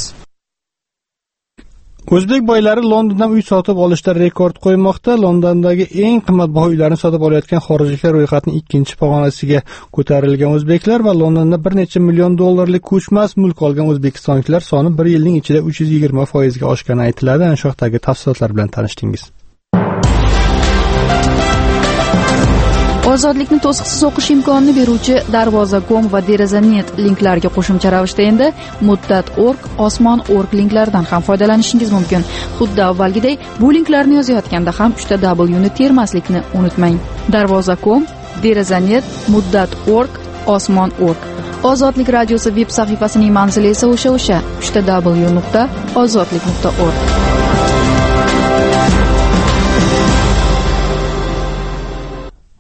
O'zbek boylari Londondan uy sotib olishda rekord qo'ymoqda. Londondagi eng qimmatbaho uylarni sotib olayotgan xorijliklar ro'yxatining ikkinchi pog'onasiga ko'tarilgan o'zbeklar va Londonda bir necha million dollarlik ko'chmas mulk olgan o'zbekistonliklar soni bir yilning ichida uch yuz yigirma foiz ga oshgani aytiladi. Ana shu haqdagi tafsilotlar bilan tanishdingiz. Ozodlikni to'siqsiz o'qish imkonini beruvchi Darvoza nokta com va Deraza nokta net linklarga qo'shimcha ravishda endi Muddat nokta org, Osmon nokta org linklaridan ham foydalanishingiz mumkin. Xuddi avvalgidek bu linklarni yozayotganda ham uchta W ni termaslikni unutmang. Darvoza nokta com, Deraza nokta net, Muddat nokta org, Osmon nokta org. Ozodlik radiosi veb sahifasining manzili esa o'sha-o'sha uchta W nuqta ozodlik nuqta org.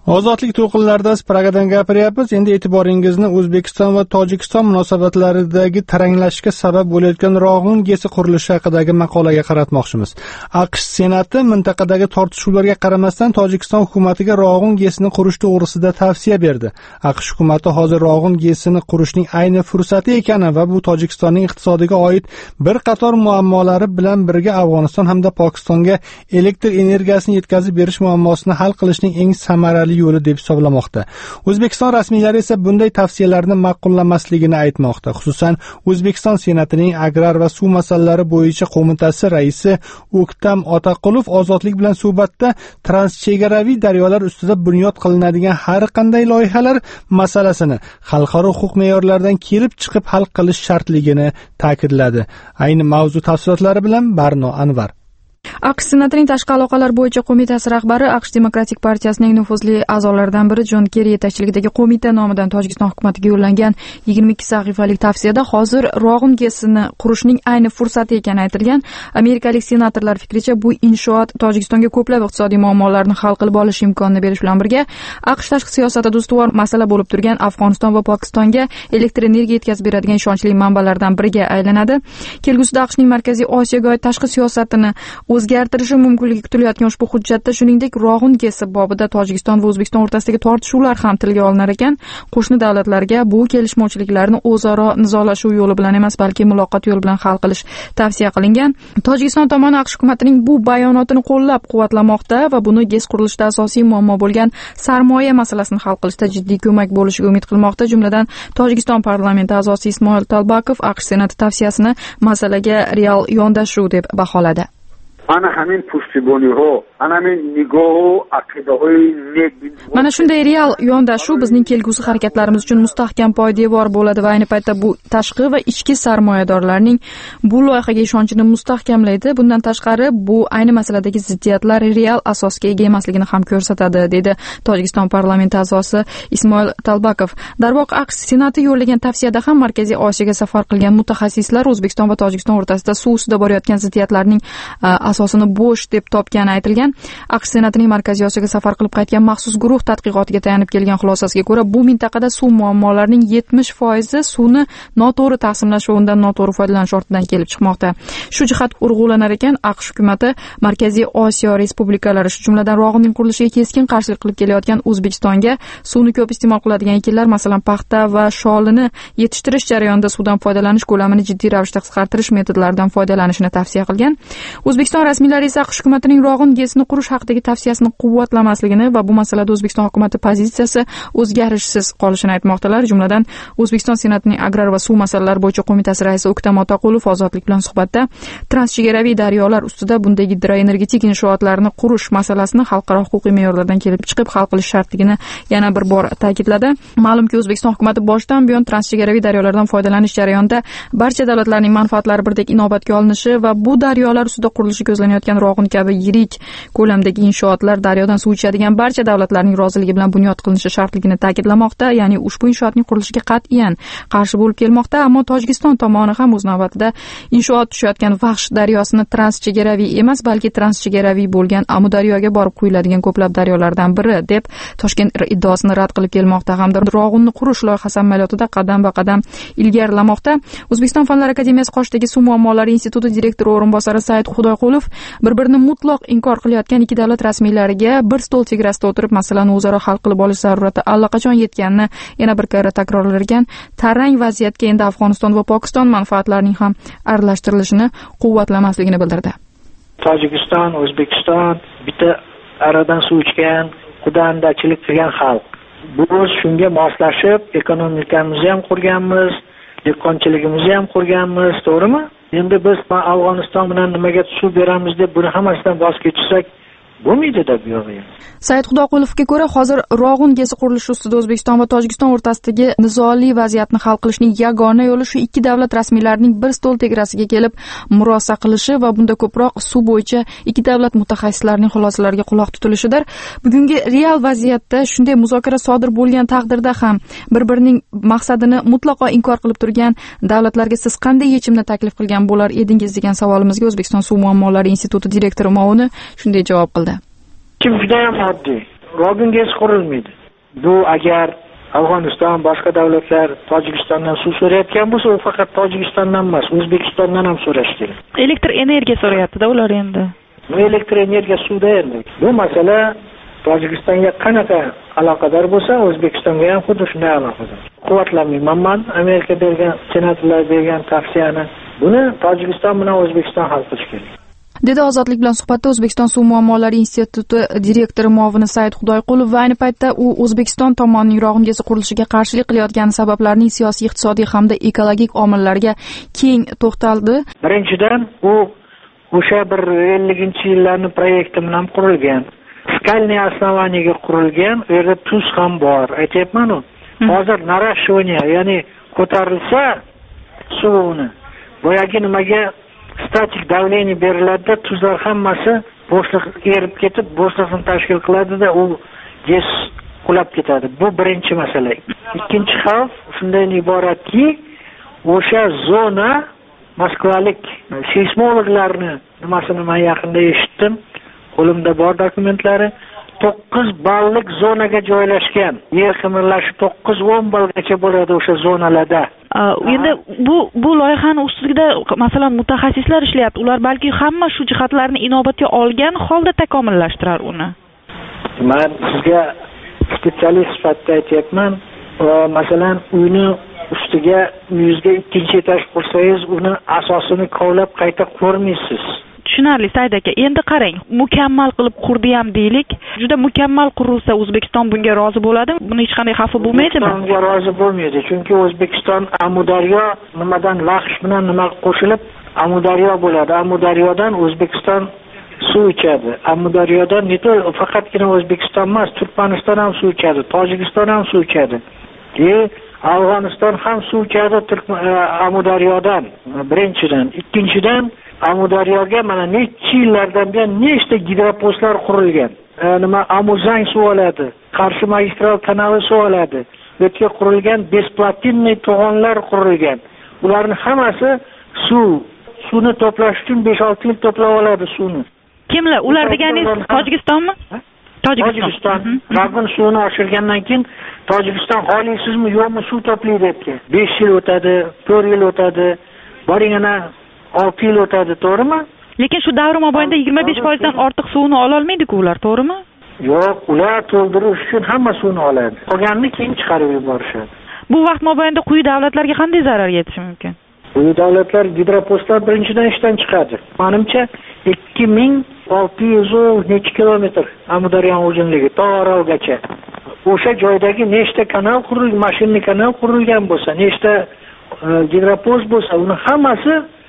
Ozodlik to'lqinlarida Pragadan gapiryapmiz. Endi e'tiboringizni O'zbekiston va Tojikiston munosabatlaridagi taranglashishga sabab bo'layotgan Rog'un gesi qurilishi haqidagi maqolaga qaratmoqchimiz. AQSh Senati mintaqadagi tortishuvlarga qaramasdan Tojikiston hukumatiga Rog'un gesini qurish to'g'risida tavsiya berdi. AQSh hukumati hozir Rog'un gesini qurishning ayni fursati ekani va bu Tojikistonning iqtisodiga oid bir qator muammolari bilan birga Afg'oniston hamda Pokistonga elektr energiyasini yetkazib berish muammosini hal qilishning eng samarali yo'li deb hisoblamoqda. O'zbekiston rasmiylari esa bunday tavsiyalarni ma'qullamasligini aytmoqda. Xususan, O'zbekiston Senatining agrar va suv masalalari bo'yicha qo'mitasi raisi O'ktam Otaqulov ozodlik bilan suhbatda transchegaraviy daryolar ustida bunyod qilinadigan har qanday loyihalar masalasini xalqaro huquq me'yorlaridan kelib chiqib hal qilish shartligini ta'kidladi. Ayni mavzu tafsilotlari bilan Barno Anvar. AQSh Senatining tashqi aloqalar bo'yicha qo'mitasi rahbari AQSh Demokratik partiyasining nufuzli a'zolaridan biri Jon Kerri yetakchiligidagi qo'mita nomidan Tojikiston hukumatiga yo'llangan yigirma ikki sahifalik tavsiyada hozir Rog'un gesini qurishning ayni fursati ekani aytilgan. Amerikalik senatorlar fikricha bu inshoot Tojikistonga ko'plab iqtisodiy muammolarni hal qilib olish imkonini berish bilan birga AQSh tashqi siyosatida ustuvor masala bo'lib turgan Afg'oniston va Pokistonga elektr energiya yetkazib beradigan ishonchli manbalardan biriga aylanadi. Kelgusida AQShning Markaziy Osiyoga oid tashqi siyosatini o'zgartirishi mumkinligi kutilayotgan ushbu hujjatda shuningdek Rog'un gesi bobida Tojikiston va O'zbekiston o'rtasidagi tortishuvlar ham tilga olinar ekan. Qo'shni davlatlarga bu kelishmovchiliklarni o'zaro nizolashuv yo'li bilan emas, balki muloqot yo'li bilan hal qilish tavsiya qilingan. Tojikiston tomoni AQSh hukumatining bu bayonotini qo'llab-quvvatlamoqda va buni gez qurilishida asosiy muammo bo'lgan sarmoya masalasini hal qilishda jiddiy ko'mak bo'lishiga umid qilmoqda. Jumladan, Tojikiston parlamenti a'zosi Ismoil Talbakov AQSh Senati tavsiyasini masalaga real yondashuv deb baholadi. ana همین پشتیبانی‌ها ana همین نگاه و عقیده‌های نیک mana shunday real yondashuv bizning kelgusi harakatlarimiz uchun mustahkam poydevor bo'ladi va ayni paytda bu tashqi va ichki sarmoyadorlarning bu loyihaga ishonchini mustahkamlaydi. Bundan tashqari bu ayni masaladagi ziddiyatlar real asosga ega emasligini ham ko'rsatadi, dedi Tojikiston parlamenti a'zosi Ismoil Talbakov. Darvoqe AQSh Senati yo'llagan tavsiyada ham Markaziy Osiyoga safar qilgan mutaxassislar O'zbekiston va Tojikiston o'rtasida suv ustida borayotgan ziddiyatlarning asosini bo'sh deb topgani aytilgan. AQSh Senatining Markaziy Osiyoga safar qilib qaytgan maxsus guruh tadqiqotiga tayanib kelgan xulosasiga ko'ra, bu mintaqada suv muammolarining yetmish foizi suvni noto'g'ri taqsimlash va undan noto'g'ri foydalanish ortidan kelib chiqmoqda. Shu jihat urg'ulanar ekan, AQSh hukumati Markaziy Osiyo respublikalari, shu jumladan Rog'unning qurilishiga keskin qarshilik qilib kelayotgan O'zbekistonga suvni ko'p iste'mol qiladigan ekinlar, masalan, paxta va sholini yetishtirish jarayonida suvdan foydalanish ko'lamini jiddiy ravishda qisqartirish metodlaridan foydalanishni tavsiya qilgan. O'zbekiston rasmiylari esa AQSh hukumatining Rog'un gesini qurish haqidagi tavsiyasini quvvatlamasligini va bu masalada O'zbekiston hukumati pozitsiyasi o'zgarishsiz qolishini aytmoqdalar. Jumladan, O'zbekiston Senatining agrar va suv masalalari bo'yicha qo'mitasi raisi O'ktam Otaqulov ozodlik bilan suhbatda transchegaraviy daryolar ustida bunday gidroenergetik inshootlarni qurish masalasini xalqaro huquqiy me'yorlardan kelib chiqib hal qilish shartligini yana bir bor ta'kidladi. Ma'lumki, O'zbekiston hukumati boshdan buyon transchegaraviy daryolardan foydalanish jarayonida barcha davlatlarning manfaatlari birdek inobatga olinishi va bu daryolar ustida qurilishi ko'zlanayotgan Rog'un kabi yirik ko'lamdagi inshootlar daryodan suv ichadigan barcha davlatlarning roziligi bilan bunyod qilinishi shartligini ta'kidlamoqda. Ya'ni ushbu inshootning qurilishiga qat'iyan qarshi bo'lib kelmoqda, ammo Tojikiston tomoni ham o'z navbatida inshoot tushayotgan Vaxsh daryosini transchegaraviy emas, balki transchegaraviy bo'lgan Amudaryoga borib quyiladigan ko'plab daryolardan biri deb Toshkent iddaosini rad qilib kelmoqda hamda Rog'unni qurish loyihasi amaliyotida qadam-ba-qadam ilgarilamoqda. O'zbekiston Fanlar akademiyasi qoshidagi suv muammolari instituti direktori o'rinbosari Said Xudoyqulov bir-birini mutlaq inkor qilayotgan ikki davlat rasmiylariga bir stol chegarasida o'tirib masalani o'zaro hal qilib olish zarurati allaqachon yetganini yana bir karra takrorlar ekan. Tarang vaziyatga endi Afg'oniston va Pokiston manfaatlarining ham aralashtirilishini quvvatlamasligini bildirdi. Tojikiston, O'zbekiston bitta aradan suv ichgan, qudandachilik qilgan xalq. Biz shunga moslashib ekonomikamizni ham qurganmiz, dehqonchiligimizni ham qurganmiz, to'g'rimi? Endi biz Afg'oniston bilan nimaga suv beramiz deb buni hammasidan voz kechsak bo'lmaydi-da bu yo'g'i. Said Xudoqulovga ko'ra, hozir Rog'un gesi qurilishi ustida O'zbekiston va Tojikiston o'rtasidagi nizoli vaziyatni hal qilishning yagona yo'li shu ikki davlat rasmiylarining bir stol tegrasiga kelib murosa qilishi va bunda ko'proq suv bo'yicha ikki davlat mutaxassislarining xulosalariga quloq tutilishidir. Bugungi real vaziyatda shunday muzokara sodir bo'lgan taqdirda ham bir-birining maqsadini mutlaqo inkor qilib turgan davlatlarga siz qanday yechimni taklif qilgan bo'lar edingiz degan savolimizga O'zbekiston suv muammolari instituti direktori Ma'uni shunday javob qildi. Kim juda ham oddiy. Robin gaz qurilmaydi. Bu agar Afg'oniston, boshqa davlatlar Tojikistondan suv so'rayotgan bo'lsa, u faqat Tojikistondan emas, O'zbekistondan ham so'rash kerak. Elektr energiya so'rayapti-da ular endi. Bu elektr energiya suvda endi. Bu masala Tojikistonga qanaqa aloqador bo'lsa, O'zbekistonga ham xuddi shunday aloqador. Quvvatlamayman men Amerika bergan, senatorlar bergan tavsiyani. Buni Tojikiston bilan O'zbekiston hal qilish kerak. dedi Ozodlik bilan suhbatda O'zbekiston suv muammolari instituti direktori muovini Said Xudoyqulov va ayni paytda u O'zbekiston tomonining yog'in gezi qurilishiga qarshilik qilayotgan sabablarning siyosiy, iqtisodiy hamda ekologik omillarga keng to'xtaldi. Birinchidan, u o'sha bir elliginchi yillarning proyekti bilan qurilgan. Skalniy основаниyaga qurilgan, u yerda tuz ham bor. Aytyapman-ku. Hozir narashvaniya, ya'ni ko'tarilsa suvni boyagi nimaga statik davleniya beriladi, tuzlar hammasi bo'shliq erib ketib, bo'shliqni tashkil qiladi-da, u gaz qulab ketadi. Bu birinchi masala. Ikkinchi xavf shundan iboratki, o'sha zona Moskvalik seysmologlarni nimasini men yaqinda eshitdim. Qo'limda bor dokumentlari. to'qqiz ballik zonaga joylashgan. Yer qimirlashi to'qqiz o'n ballgacha bo'ladi o'sha zonalarda. Endi bu bu loyihani ustida masalan mutaxassislar ishlayapti. Ular balki hamma shu jihatlarni inobatga olgan holda takomillashtirar uni. Men sizga spetsialist sifatida aytyapman. Masalan, uyni ustiga yuzga ikkinchi etaj qursangiz, uni asosini kovlab qayta qurmaysiz. Tushunarli Said aka. Endi qarang, mukammal qilib qurdi ham deylik. Juda mukammal qurilsa O'zbekiston bunga rozi bo'ladimi? Buni hech qanday xavfi bo'lmaydimi? Bunga rozi bo'lmaydi, chunki O'zbekiston Amudaryo nimadan Laxsh bilan nima qo'shilib Amudaryo bo'ladi. Amudaryodan O'zbekiston suv ichadi. Amudaryodan ne faqatgina O'zbekiston emas, Turkmaniston ham suv ichadi, Tojikiston ham suv ichadi. E Afg'oniston ham suv ichadi Amudaryodan. Birinchidan, ikkinchidan Amudaryoga mana necha yillardan buyon nechta gidropostlar qurilgan. Nima Amuzang suv oladi, Qarshi magistral kanali suv oladi. Bu yerga qurilgan besplatinniy to'g'onlar qurilgan. Ularning hammasi suv, suvni to'plash uchun besh olti yil to'plab oladi suvni. Kimlar? Ular deganingiz Tojikistonmi? Tojikiston. Rabin suvni oshirgandan keyin Tojikiston xoliysizmi, yo'qmi suv to'playdi debdi. besh yil o'tadi, to'rt yil o'tadi. Boring ana olti yil o'tadi, to'g'rimi? Lekin shu davr mobaynida yigirma besh foiz dan ortiq suvni ola olmaydi-ku ular, to'g'rimi? Yo'q, ular to'ldirish uchun hamma suvni oladi. Qolganini keyin chiqarib yuborishadi. Bu vaqt mobaynida quyi davlatlarga qanday zarar yetishi mumkin? Quyi davlatlar gidropostlar birinchidan ishdan chiqadi. Menimcha ikki ming olti yuz necha kilometr Amudaryo uzunligi to Orolgacha. O'sha joydagi nechta kanal qurilgan, mashinli kanal qurilgan bo'lsa, nechta gidropost bo'lsa, uni hammasi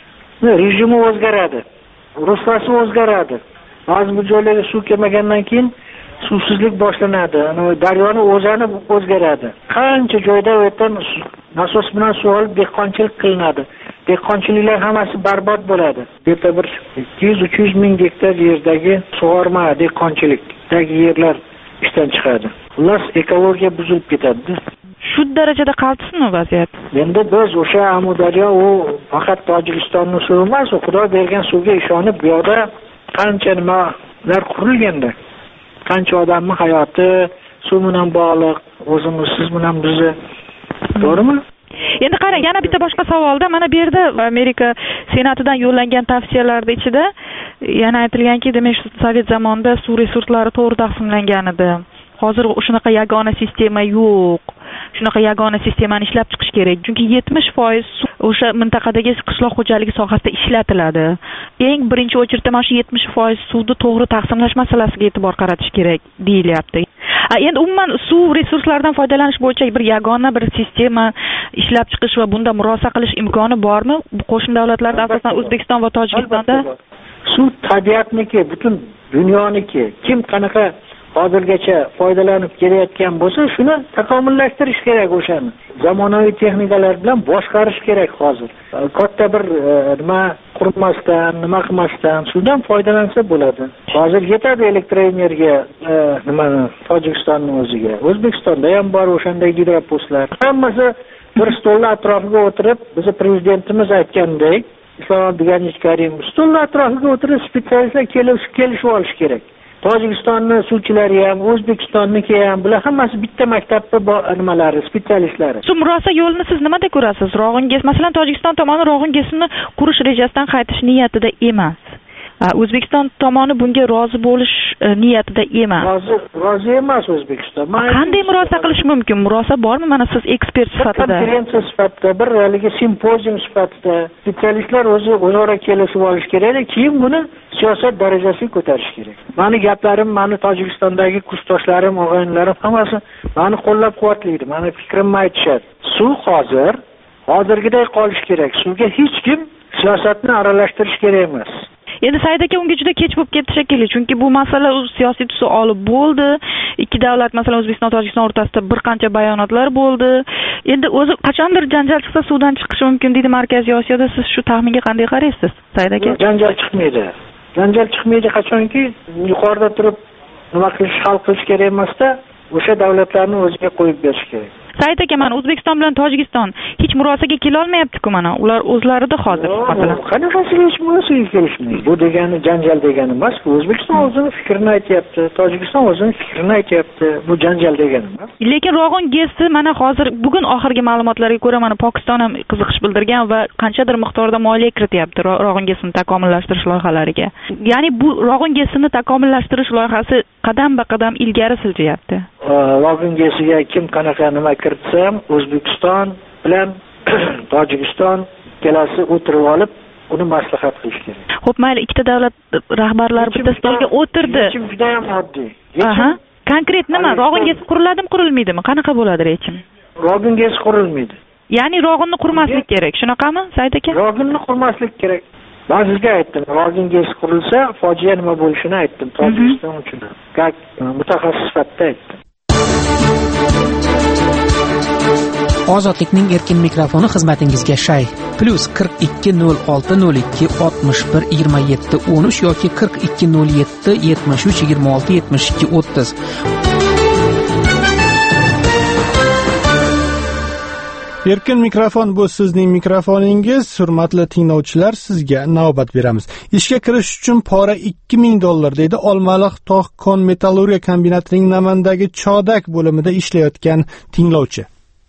rejimi o'zgaradi. Ruslasi o'zgaradi. Ba'zi bu joylarga suv kelmagandan keyin suvsizlik boshlanadi. Daryoni o'zani o'zgaradi. Qancha joyda u yerdan nasos bilan suv olib dehqonchilik qilinadi. Dehqonchiliklar hammasi barbod bo'ladi. Bu yerda bir ikki yuz uch yuz ming gektar yerdagi sug'orma dehqonchilikdagi yerlar ishdan chiqadi. Xullas ekologiya buzilib ketadi. Shu darajada qaltismi vaziyat? Endi biz o'sha Amudaryo u faqat Tojikistonning suvi emas, Xudo bergan suvga ishonib bu yerda qancha nimalar qurilganda, qancha odamning hayoti suv bilan bog'liq, o'zimiz siz bilan bizni. To'g'rimi? Endi qarang, yana bitta boshqa savolda, mana bu yerda Amerika senatidan yo'llangan tavsiyalarda ichida yana aytilganki, demak, Sovet zamonida suv resurslari to'g'ri taqsimlangan edi. Hozir shunaqa yagona sistema yo'q. Shunaqa yagona sistemani ishlab chiqish kerak. Chunki yetmish foiz o'sha mintaqadagi qishloq xo'jaligi sohasida ishlatiladi. Eng birinchi o'chirda mana shu yetmish foiz suvni to'g'ri taqsimlash masalasiga e'tibor qaratish kerak deyilyapti. Endi umuman suv resurslaridan foydalanish bo'yicha bir yagona bir sistema ishlab chiqish va bunda murosa qilish imkoni bormi? Qo'shni davlatlarda, asosan O'zbekiston va Tojikistonda suv tabiatniki, butun dunyoniki. Kim qanaqa hozirgacha foydalanib kelayotgan bo'lsa, shuni takomillashtirish kerak o'shani. Zamonaviy texnikalar bilan boshqarish kerak hozir. Katta bir nima qurmasdan, nima qilmasdan suvdan foydalansa bo'ladi. Hozir yetadi elektr energiya nima Tojikistonning o'ziga. O'zbekistonda ham bor o'shanday gidropostlar. Hammasi bir stollar atrofiga o'tirib, biz prezidentimiz aytgandek, Islom Abdug'anich Karimov stollar atrofiga o'tirib spetsialistlar kelishib kelishib olish kerak. Tojikistonning suvchilari ham, O'zbekistonniki ham, bular hammasi bitta maktabda nimalari, spetsialistlari. Shu murosa yo'lini siz nimada ko'rasiz? Rog'inges, masalan, Tojikiston tomoni Rog'ingesni qurish rejasidan qaytish niyatida emas. O'zbekiston tomoni bunga rozi bo'lish niyatida emas. Rozi, rozi emas O'zbekiston. Qanday murosa qilish mumkin? Murosa bormi? Mana siz ekspert sifatida. Konferensiya sifatida, bir haligi simpozium sifatida spetsialistlar o'zi o'zaro kelishib olish kerak, keyin buni siyosat darajasiga ko'tarish kerak. Mani gaplarim, mani Tojikistondagi kursdoshlarim, og'aynilarim hammasi mani qo'llab-quvvatlaydi. Mani fikrimni aytishadi. Suv hozir hozirgiday qolish kerak. Suvga hech kim siyosatni aralashtirish kerak emas. Endi Said aka unga juda kech bo'lib ketdi shekilli, chunki bu masala o'z siyosiy tusi olib bo'ldi. Ikki davlat, masalan, O'zbekiston va Tojikiston o'rtasida bir qancha bayonotlar bo'ldi. Endi o'zi qachondir janjal chiqsa suvdan chiqishi mumkin deydi Markaziy Osiyoda. Siz shu taxminga qanday qaraysiz, Said aka? Janjal chiqmaydi. Janjal chiqmaydi qachonki yuqorida turib nima qilish, hal qilish kerak emasda, o'sha davlatlarni o'ziga qo'yib berish kerak. Said aka, mana O'zbekiston bilan Tojikiston hech murosaga kela olmayapti-ku mana. Ular o'zlarida hozir masalan. Qanaqasiga hech murosaga kelishmaydi? Bu degani janjal degani emas. O'zbekiston o'zining fikrini aytyapti, Tojikiston o'zining fikrini aytyapti. Bu janjal degani emas. Lekin Rog'ingesi mana hozir bugun oxirgi ma'lumotlarga ko'ra mana Pokiston ham qiziqish bildirgan va qanchadir miqdorda moliya kirityapti Rog'ingesini takomillashtirish loyihalariga. Ya'ni bu Rog'ingesini takomillashtirish loyihasi qadam-ba-qadam ilgari siljayapti. Rog'ingesiga kim qanaqa nima kiritsa, O'zbekiston bilan Tojikiston kelasi o'tirib olib, uni maslahat qilish kerak. Xo'p, mayli, ikkita davlat rahbarlari bitta stolga o'tirdi. Yechim juda ham oddiy. Aha. Konkret nima? Rog'ingesi quriladimi, qurilmaydimi? Qanaqa bo'ladi yechim? Rog'ingesi qurilmaydi. Ya'ni Rog'inni qurmaslik kerak, shunaqami, Said aka? Rog'inni qurmaslik kerak. Men sizga aytdim, Rog'ingesi qurilsa, fojia nima bo'lishini aytdim, Tojikiston uchun. Как mutaxassis sifatida aytdim. Ozodlikning erkin mikrofoni xizmatingizga shay. Plus qirq ikki nol olti nol ikki oltmish bir yigirma yetti o'n uch yoki qirq ikki nol yetti yetmish uch yigirma olti yetmish ikki o'ttiz. Erkin mikrofon bu sizning mikrofoningiz. Hurmatli tinglovchilar, sizga navbat beramiz. Ishga kirish uchun pora ikki ming dollar deydi Olmaliq tog' kon metallurgiya kombinatining Namandagi Chodak bo'limida ishlayotgan tinglovchi.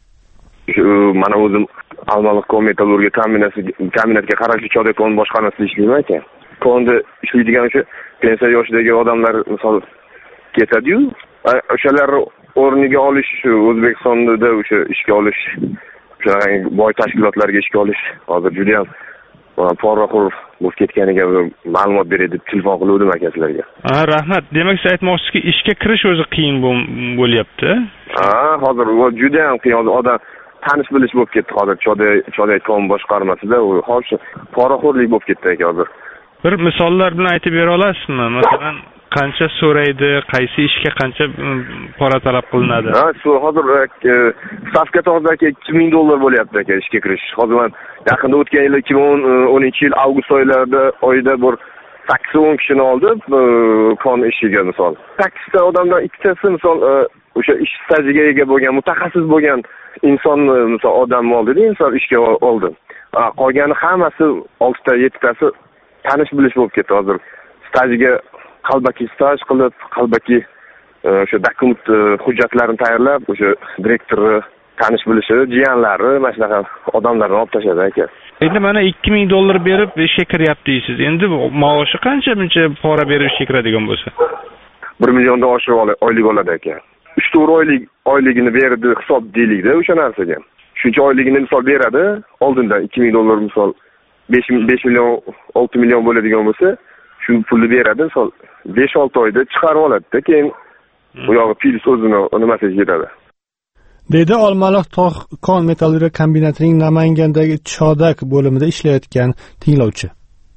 Mana o'zim Olmaliq kon metallurgiya kombinatiga qarashli Chodak kon boshqarmasida ishlayman ekan. Konda ishlaydigan o'sha pensiya yoshidagi odamlar misol ketadi-yu, o'shalar o'rniga olish, O'zbekistonda o'sha ishga olish, o'sha boy tashkilotlarga ishga olish hozir juda ham poraxo'r bo'lib ketganiga ma'lumot beradi deb telefon qildim akasilarga. Ha, rahmat. Demak, siz aytmoqchisiz-ki, ishga kirish o'zi qiyin bo'lyapti. Ha, hozir juda ham qiyin. Odam tanish bilish bo'lib ketdi hozir Chodak kon boshqarmasida. Hozir poraxo'rlik bo'lib ketdi aka hozir. Bir misollar bilan aytib bera olasizmi? Masalan, qancha so'raydi, qaysi ishga qancha pora talab qilinadi? Ha, hozir stavka hozir ikki ming dollar bo'lyapti aka ishga kirish. Hozir men yaqinda o'tgan yil ikki ming o'ninchi yil avgust oylarida oyida bir sakkiz o'n kishini oldi kon ishiga misol. sakkizta odamdan ikkitasi misol o'sha ish stajiga ega bo'lgan, mutaxassis bo'lgan inson misol odamni oldida inson ishga oldi. Qolgani hammasi oltita yettitasi tanish bilish bo'lib ketdi hozir. Stajiga qalbaki staj qilib, qalbaki o'sha dokument hujjatlarini tayyorlab, o'sha direktorni tanish bilishi, jiyanlari, mana shunaqa odamlarni olib tashladi aka. Endi mana ikki ming dollar berib ishga kiryapti deysiz. Endi maoshi qancha buncha pora berib ishga kiradigan bo'lsa? bir milliondan oshiq oylik oladi aka. uch to'rt oylik oyligini berdi hisob deylikda o'sha narsaga. Shuncha oyligini misol beradi, oldindan ikki ming dollar misol besh million olti million bo'ladigan bo'lsa, shu pulni beradi, misol besh olti oyda chiqarib oladi-da, keyin bu yog'i pil o'zini nimasiga ketadi. Dedi Olmaliq tog' kon metallurgiya kombinatining Namangandagi Chodak bo'limida ishlayotgan tinglovchi.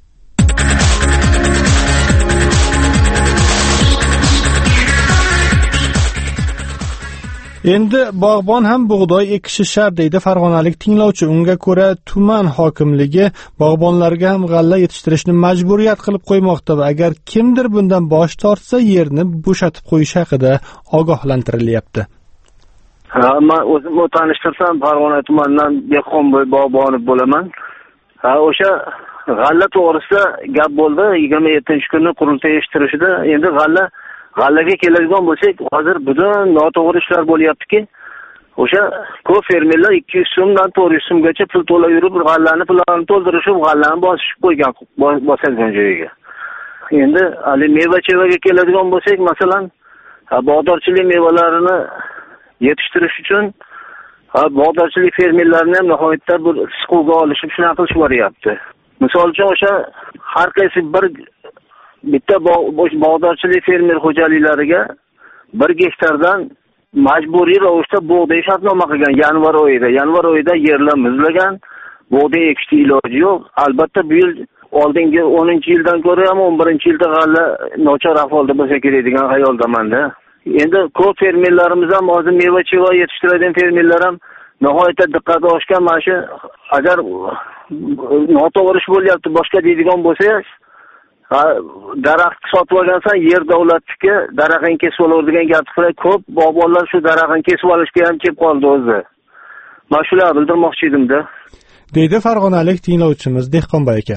Endi bog'bon ham bug'doy ekishi shart deydi farg'onalik tinglovchi. Unga ko'ra tuman hokimligi bog'bonlarga ham g'alla yetishtirishni majburiyat qilib qo'ymoqda va agar kimdir bundan bosh tortsa yerni bo'shatib qo'yish haqida ogohlantirilyapti. Ha, men o'zim tanishtirsam Farg'ona tumanidan Dehqonbo'y bog'boni bo'laman. Ha, o'sha g'alla to'g'risida gap bo'ldi. yigirma yettinchi kuni qurultay eshittirishida endi g'alla g'allaga keladigan bo'lsak, hozir butun noto'g'ri ishlar bo'lyaptiki, o'sha ko'p fermerlar ikki yuz so'mdan to'rt yuz so'mgacha pul to'lab yurib, g'allani pulini to'ldirishib, g'allani bosishib qo'ygan bosilgan joyiga. Endi hali meva-chevaga keladigan bo'lsak, masalan, bog'dorchilik mevalarini yetishtirish uchun bog'dorchilik fermerlarini ham nihoyatda bir siquvga olishib, shunaqa qilishib boryapti. Misol uchun o'sha har qaysi bir bitta bog'dorchilik fermer xo'jaliklariga bir gektardan majburiy ravishda bug'doy shartnoma qilgan yanvar oyida. Yanvar oyida yerlar muzlagan, bug'doy ekishga iloji yo'q. Albatta bu yil oldingi o'ninchi yildan ko'ra ham o'n birinchi yilda g'alla nochor ahvolda bo'lsa kerak degan xayoldaman-da. Endi ko'p fermerlarimiz ham hozir meva-cheva yetishtiradigan fermerlar ham nihoyatda diqqat oshgan. Mana shu agar noto'g'ri ish bo'lyapti boshqa deydigan bo'lsa, daraxt sotib olgansan, yer davlatniki, daraxtni kesib olaver degan gapni ko'p bog'bonlar shu daraxtni kesib olishga ham kelib qoldi o'zi. Mana shularni bildirmoqchi edim-da. Deydi farg'onalik tinglovchimiz Dehqonboy aka.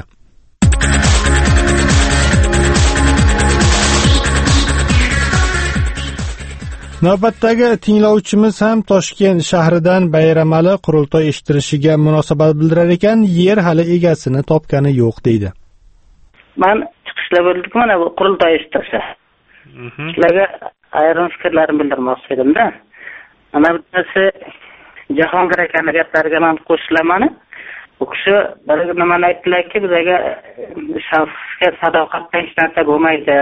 Navbatdagi tinglovchimiz ham Toshkent shahridan bayramali qurultoy eshittirishiga munosabat bildirar ekan, yer hali egasini topgani yo'q deydi. Men chiqishlar bo'ldik mana bu qurultoy eshittirsa. Sizlarga ayrim fikrlarimni bildirmoqchi edim-da. Mana bittasi Jahongir akaning gaplariga men qo'shilaman. U kishi bir nimani aytdilarki, bizga shaxsga sadoqatdan hech narsa bo'lmaydi.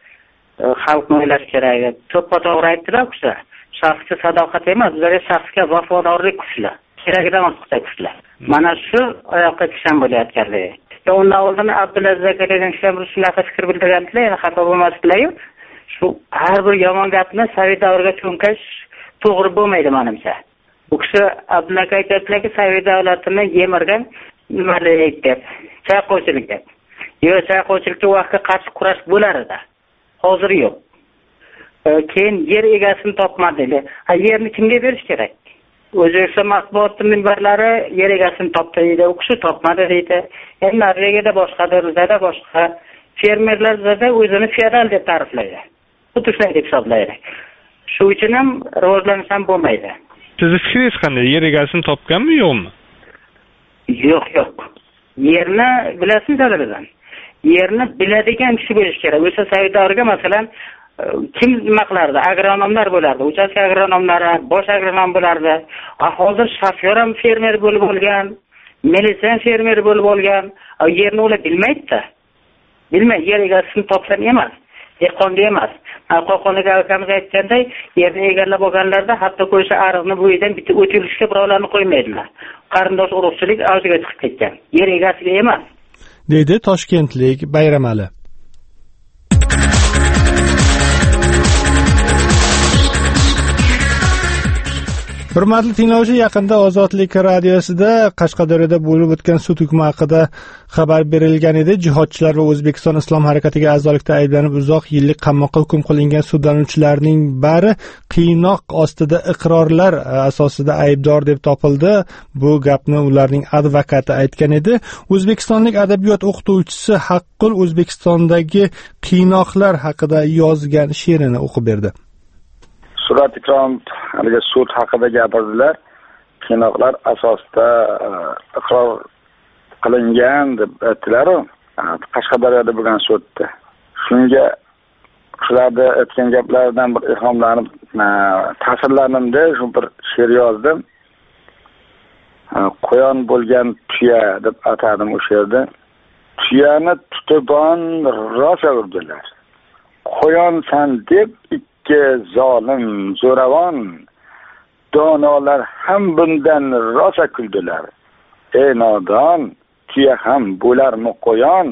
Xalqni o'ylash kerak. To'ppa to'g'ri aytdilar u kishi. Shaxsga sadoqat emas, bizga shaxsga vafodorlik kuchlar. Keragidan ortiqcha kuchlar. Mana shu oyoqqa tushgan bo'layotganligi. Undan oldin Abdulaziz aka degan kishi bir shunaqa fikr bildirganlar, yana xato bo'lmasdilar-yu. Shu har bir yomon gapni Sovet davriga cho'nkash to'g'ri bo'lmaydi menimcha. U kishi Abdulla aka aytadilarki, Sovet davlatini yemirgan nimalar deb, chayqovchilik deb. Yo, chayqovchilikka vaqtga qarshi kurash bo'lar edi. Hozir yo'q. Keyin yer egasini topmadi. Ha, yerni kimga berish kerak? O'zbekiston matbuot minbarlari yer egasini topdi deydi, u kishi topmadi deydi. Endi Norvegiyada boshqadir, bizda boshqa. Fermerlar bizda o'zini feodal deb ta'riflaydi. Xuddi shunday deb hisoblaydi. Shu uchun ham rivojlanish ham bo'lmaydi. Sizning fikringiz qanday? Yer egasini topganmi, yo'qmi? Yo'q, yo'q. Yerni bilasizmi daladan? Yerni biladigan kishi bo'lish kerak. O'sha Sovet davriga masalan kim nima qilardi? Agronomlar bo'lardi. Uchastka agronomlari, bosh agronom bo'lardi. Hozir shofyor ham fermer bo'lib olgan, militsiya fermer bo'lib olgan. Yerni ular bilmaydi-da. Bilmaydi, yer egasini topgan emas, dehqonga emas. Qo'qonlik akamiz aytganday, yerni egallab olganlarda hatto qo'ysha ariqni bo'yidan bitta o'tilishga birovlarni qo'ymaydilar. Qarindosh urug'chilik avjiga chiqib ketgan. Yer egasiga emas. Deydi toshkentlik Bayramali. Hurmatli tinglovchi, yaqinda Ozodlik radiosida Qashqadaryoda bo'lib o'tgan sud hukmi haqida xabar berilgan edi. Jihodchilar va O'zbekiston Islom harakatiga a'zolikda ayblanib uzoq yillik qamoqqa hukm qilingan sudlanuvchilarning bari qiynoq ostida iqrorlar asosida aybdor deb topildi. Bu gapni ularning advokati aytgan edi. O'zbekistonlik adabiyot o'qituvchisi Haqqul O'zbekistondagi qiynoqlar haqida yozgan she'rini o'qib berdi. Surat ikrom haligi sud haqida gapirdilar. Qiynoqlar asosida iqror qilingan deb aytdilar. Qashqadaryoda bo'lgan sudda. Shunga shularda aytgan gaplardan bir ilhomlanib, ta'sirlanimda shu bir she'r yozdim. Qo'yon bo'lgan tuya deb atadim o'sha yerda. Tuyani tutibon rosa urdilar. Qo'yonsan deb zolim, zo'ravon donolar ham bundan rosa kuldilar. Ey nodon, tuya ham bo'larmi qo'yon?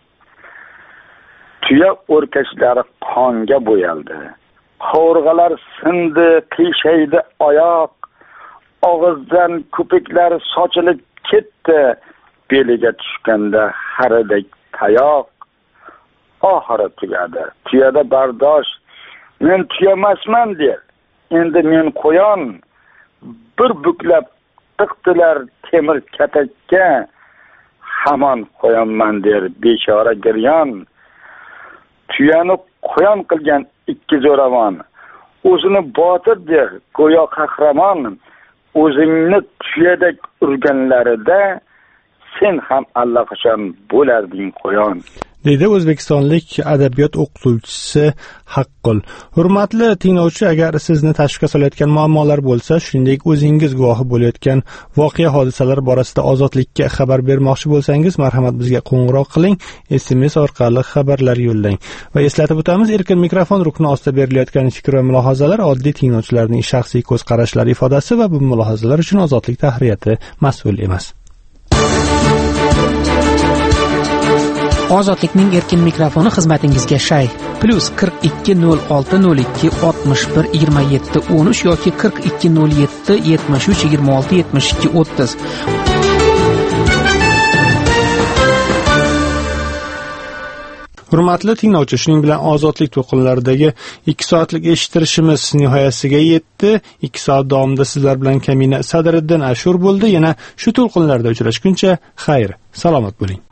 Tuya o'rkashlari qonga bo'yaldi. Qovurg'alar sindi, qiyshaydi oyoq. Og'izdan ko'piklar sochilib ketdi. Beliga tushganda haridek tayoq. Oxiri tugadi. Tuyada bardosh men tuyamasman der. Endi men qo'yon. Bir buklab tiqdilar temir katakka. Hamon qo'yonman der bechora giryon. Tuyani qo'yon qilgan ikki zo'ravon. O'zini botir der, go'yo qahramon. O'zingni tuyadek urganlarida sen ham allaqachon bo'larding qo'yon. deydi o'zbekistonlik adabiyot o'qituvchisi Haqqul. Hurmatli tinglovchi, agar sizni tashvishga solayotgan muammolar bo'lsa, shuningdek o'zingiz guvohi bo'layotgan voqea hodisalar borasida Ozodlikka xabar bermoqchi bo'lsangiz, marhamat bizga qo'ng'iroq qiling, S M S orqali xabarlar yo'llang. Va eslatib o'tamiz, erkin mikrofon rukni ostida berilayotgan fikr va mulohazalar oddiy tinglovchilarning shaxsiy ko'z qarashlari ifodasi va bu mulohazalar uchun Ozodlik tahriyati mas'ul emas. Ozodlikning erkin mikrofoni xizmatingizga shay. Plus qirq ikki nol olti nol ikki oltmish bir yigirma yetti o'n uch yoki qirq ikki nol yetti yetmish uch yigirma olti yetmish ikki o'ttiz. Hurmatli tinglovchi, shuning bilan Ozodlik to'lqinlaridagi ikki soatlik eshittirishimiz nihoyasiga yetdi. ikki soat davomida sizlar bilan Kamina Sadriddin Ashur bo'ldi. Yana shu to'lqinlarda uchrashguncha xayr, salomat bo'ling.